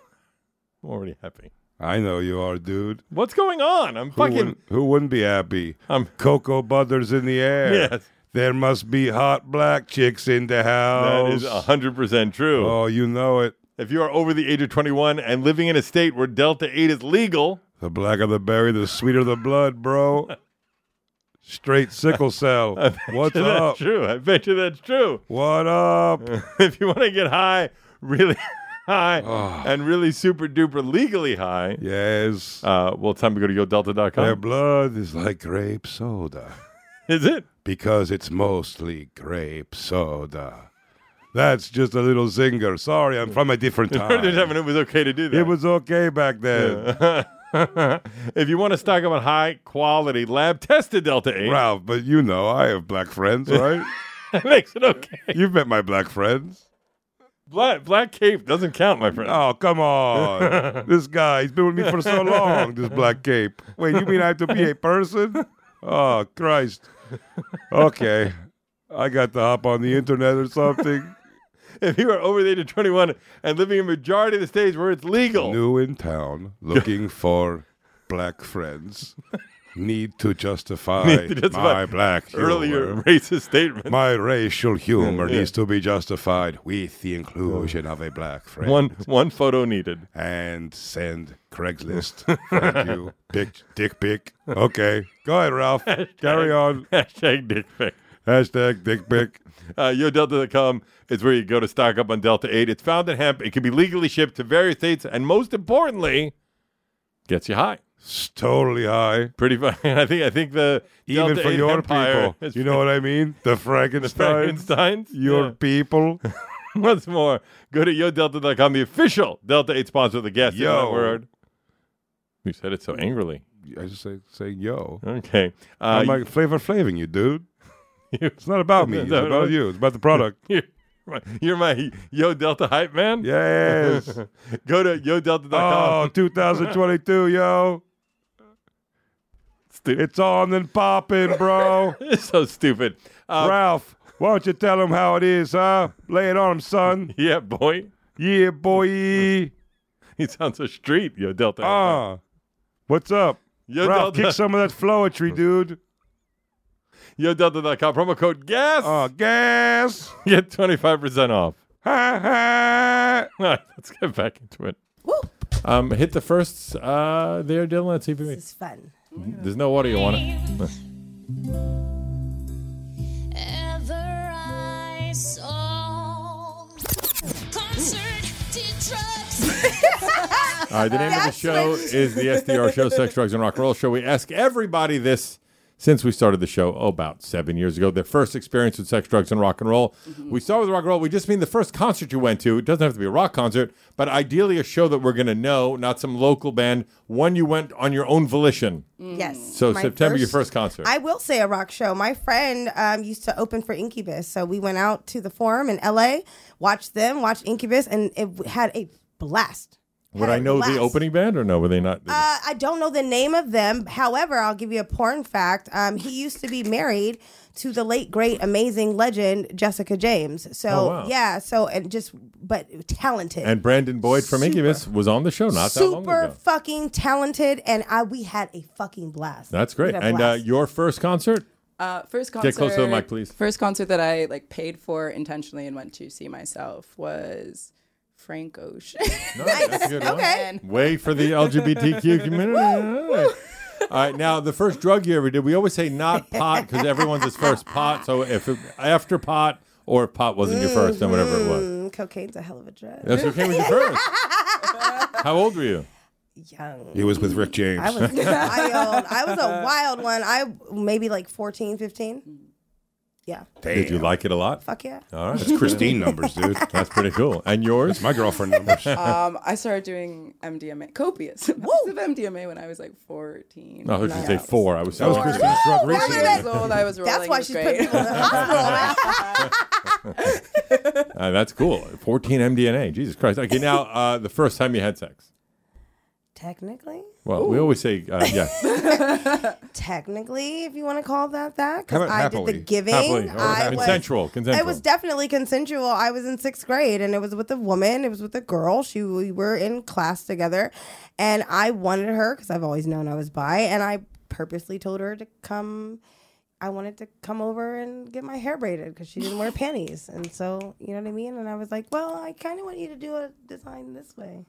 I'm already happy. I know you are, dude. What's going on? I'm Who fucking. wouldn't, who wouldn't be happy? I'm. Cocoa Butter's in the air. Yes. There must be hot black chicks in the That house. is one hundred percent true. Oh, you know it. If you are over the age of twenty-one and living in a state where Delta eight is legal, The blacker the berry, the sweeter the blood, bro. Straight sickle cell. What's that's up? true. I bet you that's true. What up? If you want to get high, really high, Oh. and really super duper legally high, Yes. uh, well, it's time to go to yo delta dot Their com. blood is like grape soda Is it? because it's mostly grape soda. That's just a little zinger. Sorry, I'm from a different They're time. having it was okay to do that. It was okay back then. If you want to stock up on high quality lab tested Delta eight, Ralph, but you know I have black friends, right? that makes it okay. You've met my black friends. Black, black cape doesn't count, my friend. Oh, come on. This guy, he's been with me for so long, this black cape. Wait, you mean I have to be a person? Oh, Christ. Okay. I got to hop on the internet or something. If you are over the age of twenty-one and living in a majority of the states where it's legal. New in town, looking for black friends. Need to justify, Need to justify my black humor. earlier racist statement. My racial humor Yeah. needs to be justified with the inclusion of a black friend. One one photo needed. And send Craigslist. Thank you. Dick, dick pic. Okay. Go ahead, Ralph. Carry on. Hashtag dick pic. Hashtag dick pic. Uh, Yo Delta dot com is where you go to stock up on Delta eight. It's found in hemp. It can be legally shipped to various states. And most importantly, gets you high. It's totally high. Pretty fun. I think I think the Even Delta for eight your Empire people. is- You know what I mean? The Frankensteins. The Frankensteins? Your Yeah. people. Once more, go to Yo Delta dot com, the official Delta eight sponsor of the guest. Yo. That word. You said it so angrily. I just say, say yo. Okay. Uh, I'm like flavor flaving you, dude. It's not about me. It's No, no. about you. It's about the product. You're my, you're my Yo Delta hype man? Yes. Go to Yo Delta dot Oh, com. two thousand twenty-two, yo. Stu- It's on and popping, bro. It's so stupid. Uh, Ralph, why don't you tell him how it is, huh? Lay it on him, son. yeah, boy. Yeah, boy. He sounds so street, Yo Delta. Ah, what's up? Yo Ralph, Delta. kick some of that flowetry, dude. Yo Delta dot com. Promo code GAS. Oh, gas. Get twenty-five percent off. Ha ha. All right, let's get back into it. Woo. Um, hit the firsts uh, there, Dylan. Let's see if we This is fun. There's no audio on it. Ever I saw concert did drugs. All right, the name of the That's show what- is the S D R Show, Sex, Drugs, and Rock and Roll Show. We ask everybody this since we started the show oh, about seven years ago, their first experience with sex, drugs, and rock and roll. Mm-hmm. We start with rock and roll. We just mean the first concert you went to. It doesn't have to be a rock concert, but ideally a show that we're going to know, not some local band, one you went on your own volition. Yes. So My September, your first concert. I will say a rock show. My friend um, used to open for Incubus, so we went out to the Forum in L A, watched them, watched Incubus, and it had a blast. Would Had I a know blast. the opening band or no? Were they not? Uh, I don't know the name of them. However, I'll give you a porn fact. Um, he used to be married to the late, great, amazing legend Jessica James. So Oh, wow. yeah, so and just but talented. and Brandon Boyd from Super. Incubus was on the show not that long Super ago. fucking talented, and I we had a fucking blast. That's We great. had a And uh, blast. your first concert? Uh, first concert. Get close to the mic, please. First concert that I like paid for intentionally and went to see myself was Frank Ocean. No, that's a good one. Okay. Way for the L G B T Q community. All right. All right, now the first drug you ever did, we always say not pot because everyone's his first pot. So if it, after pot or if pot wasn't your first, then whatever it was. Mm, cocaine's a hell of a drug. That's what came with your first. How old were you? Young. He was with Rick James. I was wild. I was a wild one. I maybe like fourteen, fifteen. Yeah. Did you like it a lot? Fuck yeah. All right. That's Christine numbers, dude. That's pretty cool. And yours? My girlfriend numbers. um, I started doing M D M A, copious amounts of M D M A when I was like fourteen. No, I was going to say four. I was That was so Christine's drug Woo! recently. I was old. I was rolling. That's why it was she's great. put people in the hospital. Uh, that's cool. fourteen M D N A. Jesus Christ. Okay, now uh, the first time you had sex. Technically. Well, we always say uh, yes. Technically, if you want to call that that, How because about I happily? did the giving. Happily. Or I was, consensual. Consensual. It was definitely consensual. I was in sixth grade, and it was with a woman. It was with a girl. She we were in class together, and I wanted her because I've always known I was bi, and I purposely told her to come. I wanted to come over and get my hair braided because she didn't wear panties, and so you know what I mean. And I was like, "Well, I kind of want you to do a design this way."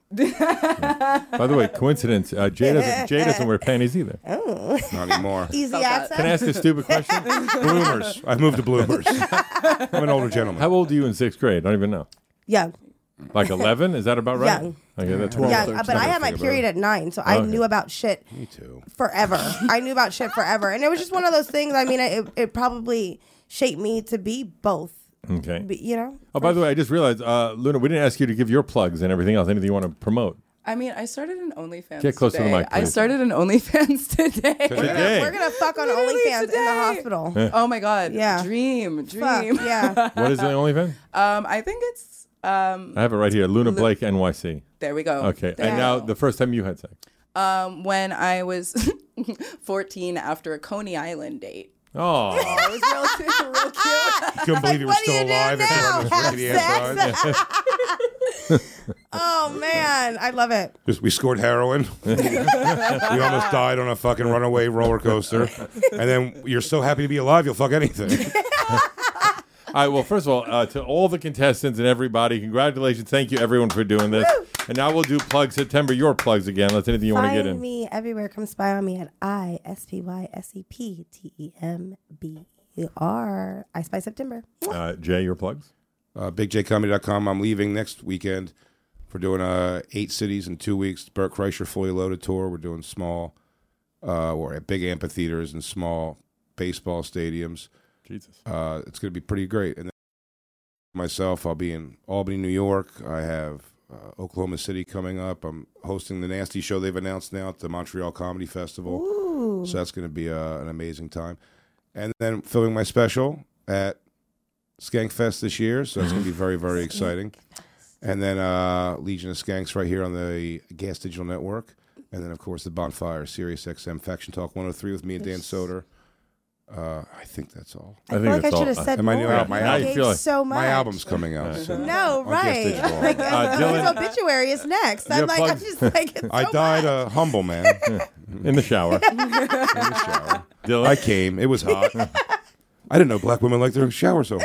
By the way, coincidence. Uh, Jay doesn't. Jay doesn't wear panties either. Oh, Not anymore. easy Felt that. access. Can I ask a stupid question? Bloomers. I've moved to Bloomers. I'm an older gentleman. How old are you in sixth grade? I don't even know. Young. Like eleven? Is that about right? Young. Okay, that's Yeah, twelve. uh, but I had my period at nine, so I Okay. knew about shit Me too. forever. I knew about shit forever, and it was just one of those things. I mean, it, it probably shaped me to be both. Okay. Be- you know. Oh, by the way, I just realized, uh, Luna, we didn't ask you to give your plugs and everything else. Anything you want to promote? I mean, I started an OnlyFans. Get close to the today. mic, I please. started an OnlyFans today. We're gonna, Today. we're gonna fuck on Literally OnlyFans in the today. hospital. Oh my god. Yeah. Dream. Dream. Fuck, yeah. What is the OnlyFans? Um, I think it's Um, I have it right here. Luna Lu- Blake, N Y C. There we go. Okay. There and we now go. the first time you had sex. Um, when I was fourteen after a Coney Island date. Oh. It was real, real cute. You couldn't believe you were still alive after running those rickety ass rides. Oh man, I love it. Just we scored heroin. We almost died on a fucking runaway roller coaster, and then you're so happy to be alive, you'll fuck anything. All right, well, first of all, uh, to all the contestants and everybody, congratulations. Thank you, everyone, for doing this. And now we'll do Plug September, your plugs again. Let's anything you want to get Find in. me everywhere. Come spy on me at I S P Y S E P T E M B E R. I Spy September. Uh, Jay, your plugs? Uh, big j comedy dot com. I'm leaving next weekend for doing uh, eight cities in two weeks. Burt Kreischer Fully Loaded Tour. We're doing small, uh, or at big amphitheaters and small baseball stadiums. Jesus. Uh, it's going to be pretty great. And then myself, I'll be in Albany, New York. I have uh, Oklahoma City coming up. I'm hosting the Nasty Show they've announced now at the Montreal Comedy Festival. Ooh. So that's going to be uh, an amazing time. And then filming my special at Skankfest this year. So that's going to be very, very exciting. And then uh, Legion of Skanks right here on the Gas Digital Network. And then, of course, the Bonfire, Sirius X M, Faction Talk one oh three with me and Dan Soder. Uh, I think that's all. I, I feel like I should have said and my more. new album, my, You album, gave feel like- so much. my album's coming out. soon. No, On Gas right. Digital. Like, Uh, his Dylan- obituary is next. Your I'm like, plug- I'm just like, it's I so died much. a humble man. In the shower. In the shower. Dylan? I came. It was hot. I didn't know black women like their shower so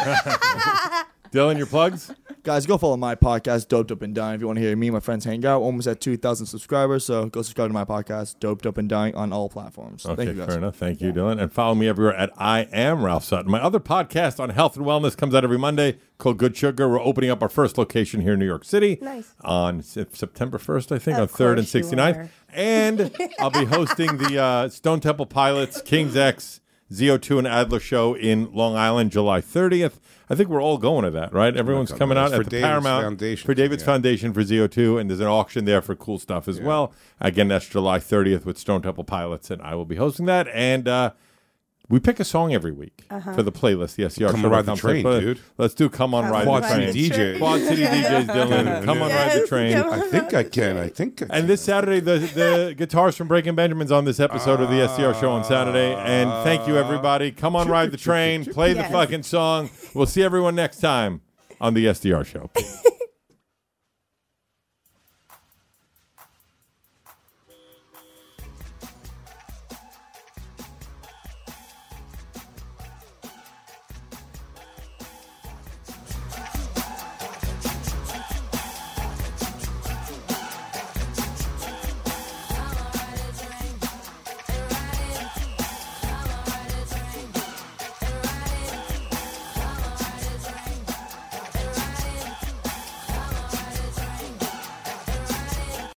hot. Dylan, your plugs? Guys, go follow my podcast, Doped Up and Dying. If you want to hear me and my friends hang out, almost at two thousand subscribers. So go subscribe to my podcast, Doped Up and Dying, on all platforms. Okay, Thank you guys. fair enough. Thank you, Dylan. And follow me everywhere at I Am Ralph Sutton. My other podcast on health and wellness comes out every Monday called Good Sugar. We're opening up our first location here in New York City. Nice. On Se- September first, I think, Of on third and course you sixty-ninth. are. And I'll be hosting the uh, Stone Temple Pilots, King's X, Z O two, and Adler show in Long Island, July thirtieth. I think we're all going to that, right? Everyone's coming. coming out It's for at the David's Paramount Foundation, for David's yeah. Foundation for Z O two, and there's an auction there for cool stuff as well. Again, that's July thirtieth with Stone Temple Pilots, and I will be hosting that. And uh, we pick a song every week Uh-huh. for the playlist, the S C R Come show. on, Ride the Train, dude. Let's do Come On Come Ride on, Quad the Ride Train. City the D J. Quad City D Js, Dylan. Come on, Ride the Yes, Train. come I think I can. I think I can. And this Saturday, the, the guitars from Breaking Benjamin's on this episode of the S C R show on Saturday. And thank you, everybody. Come on, Ride the Train. Play the Yes. fucking song. We'll see everyone next time on the S D R show.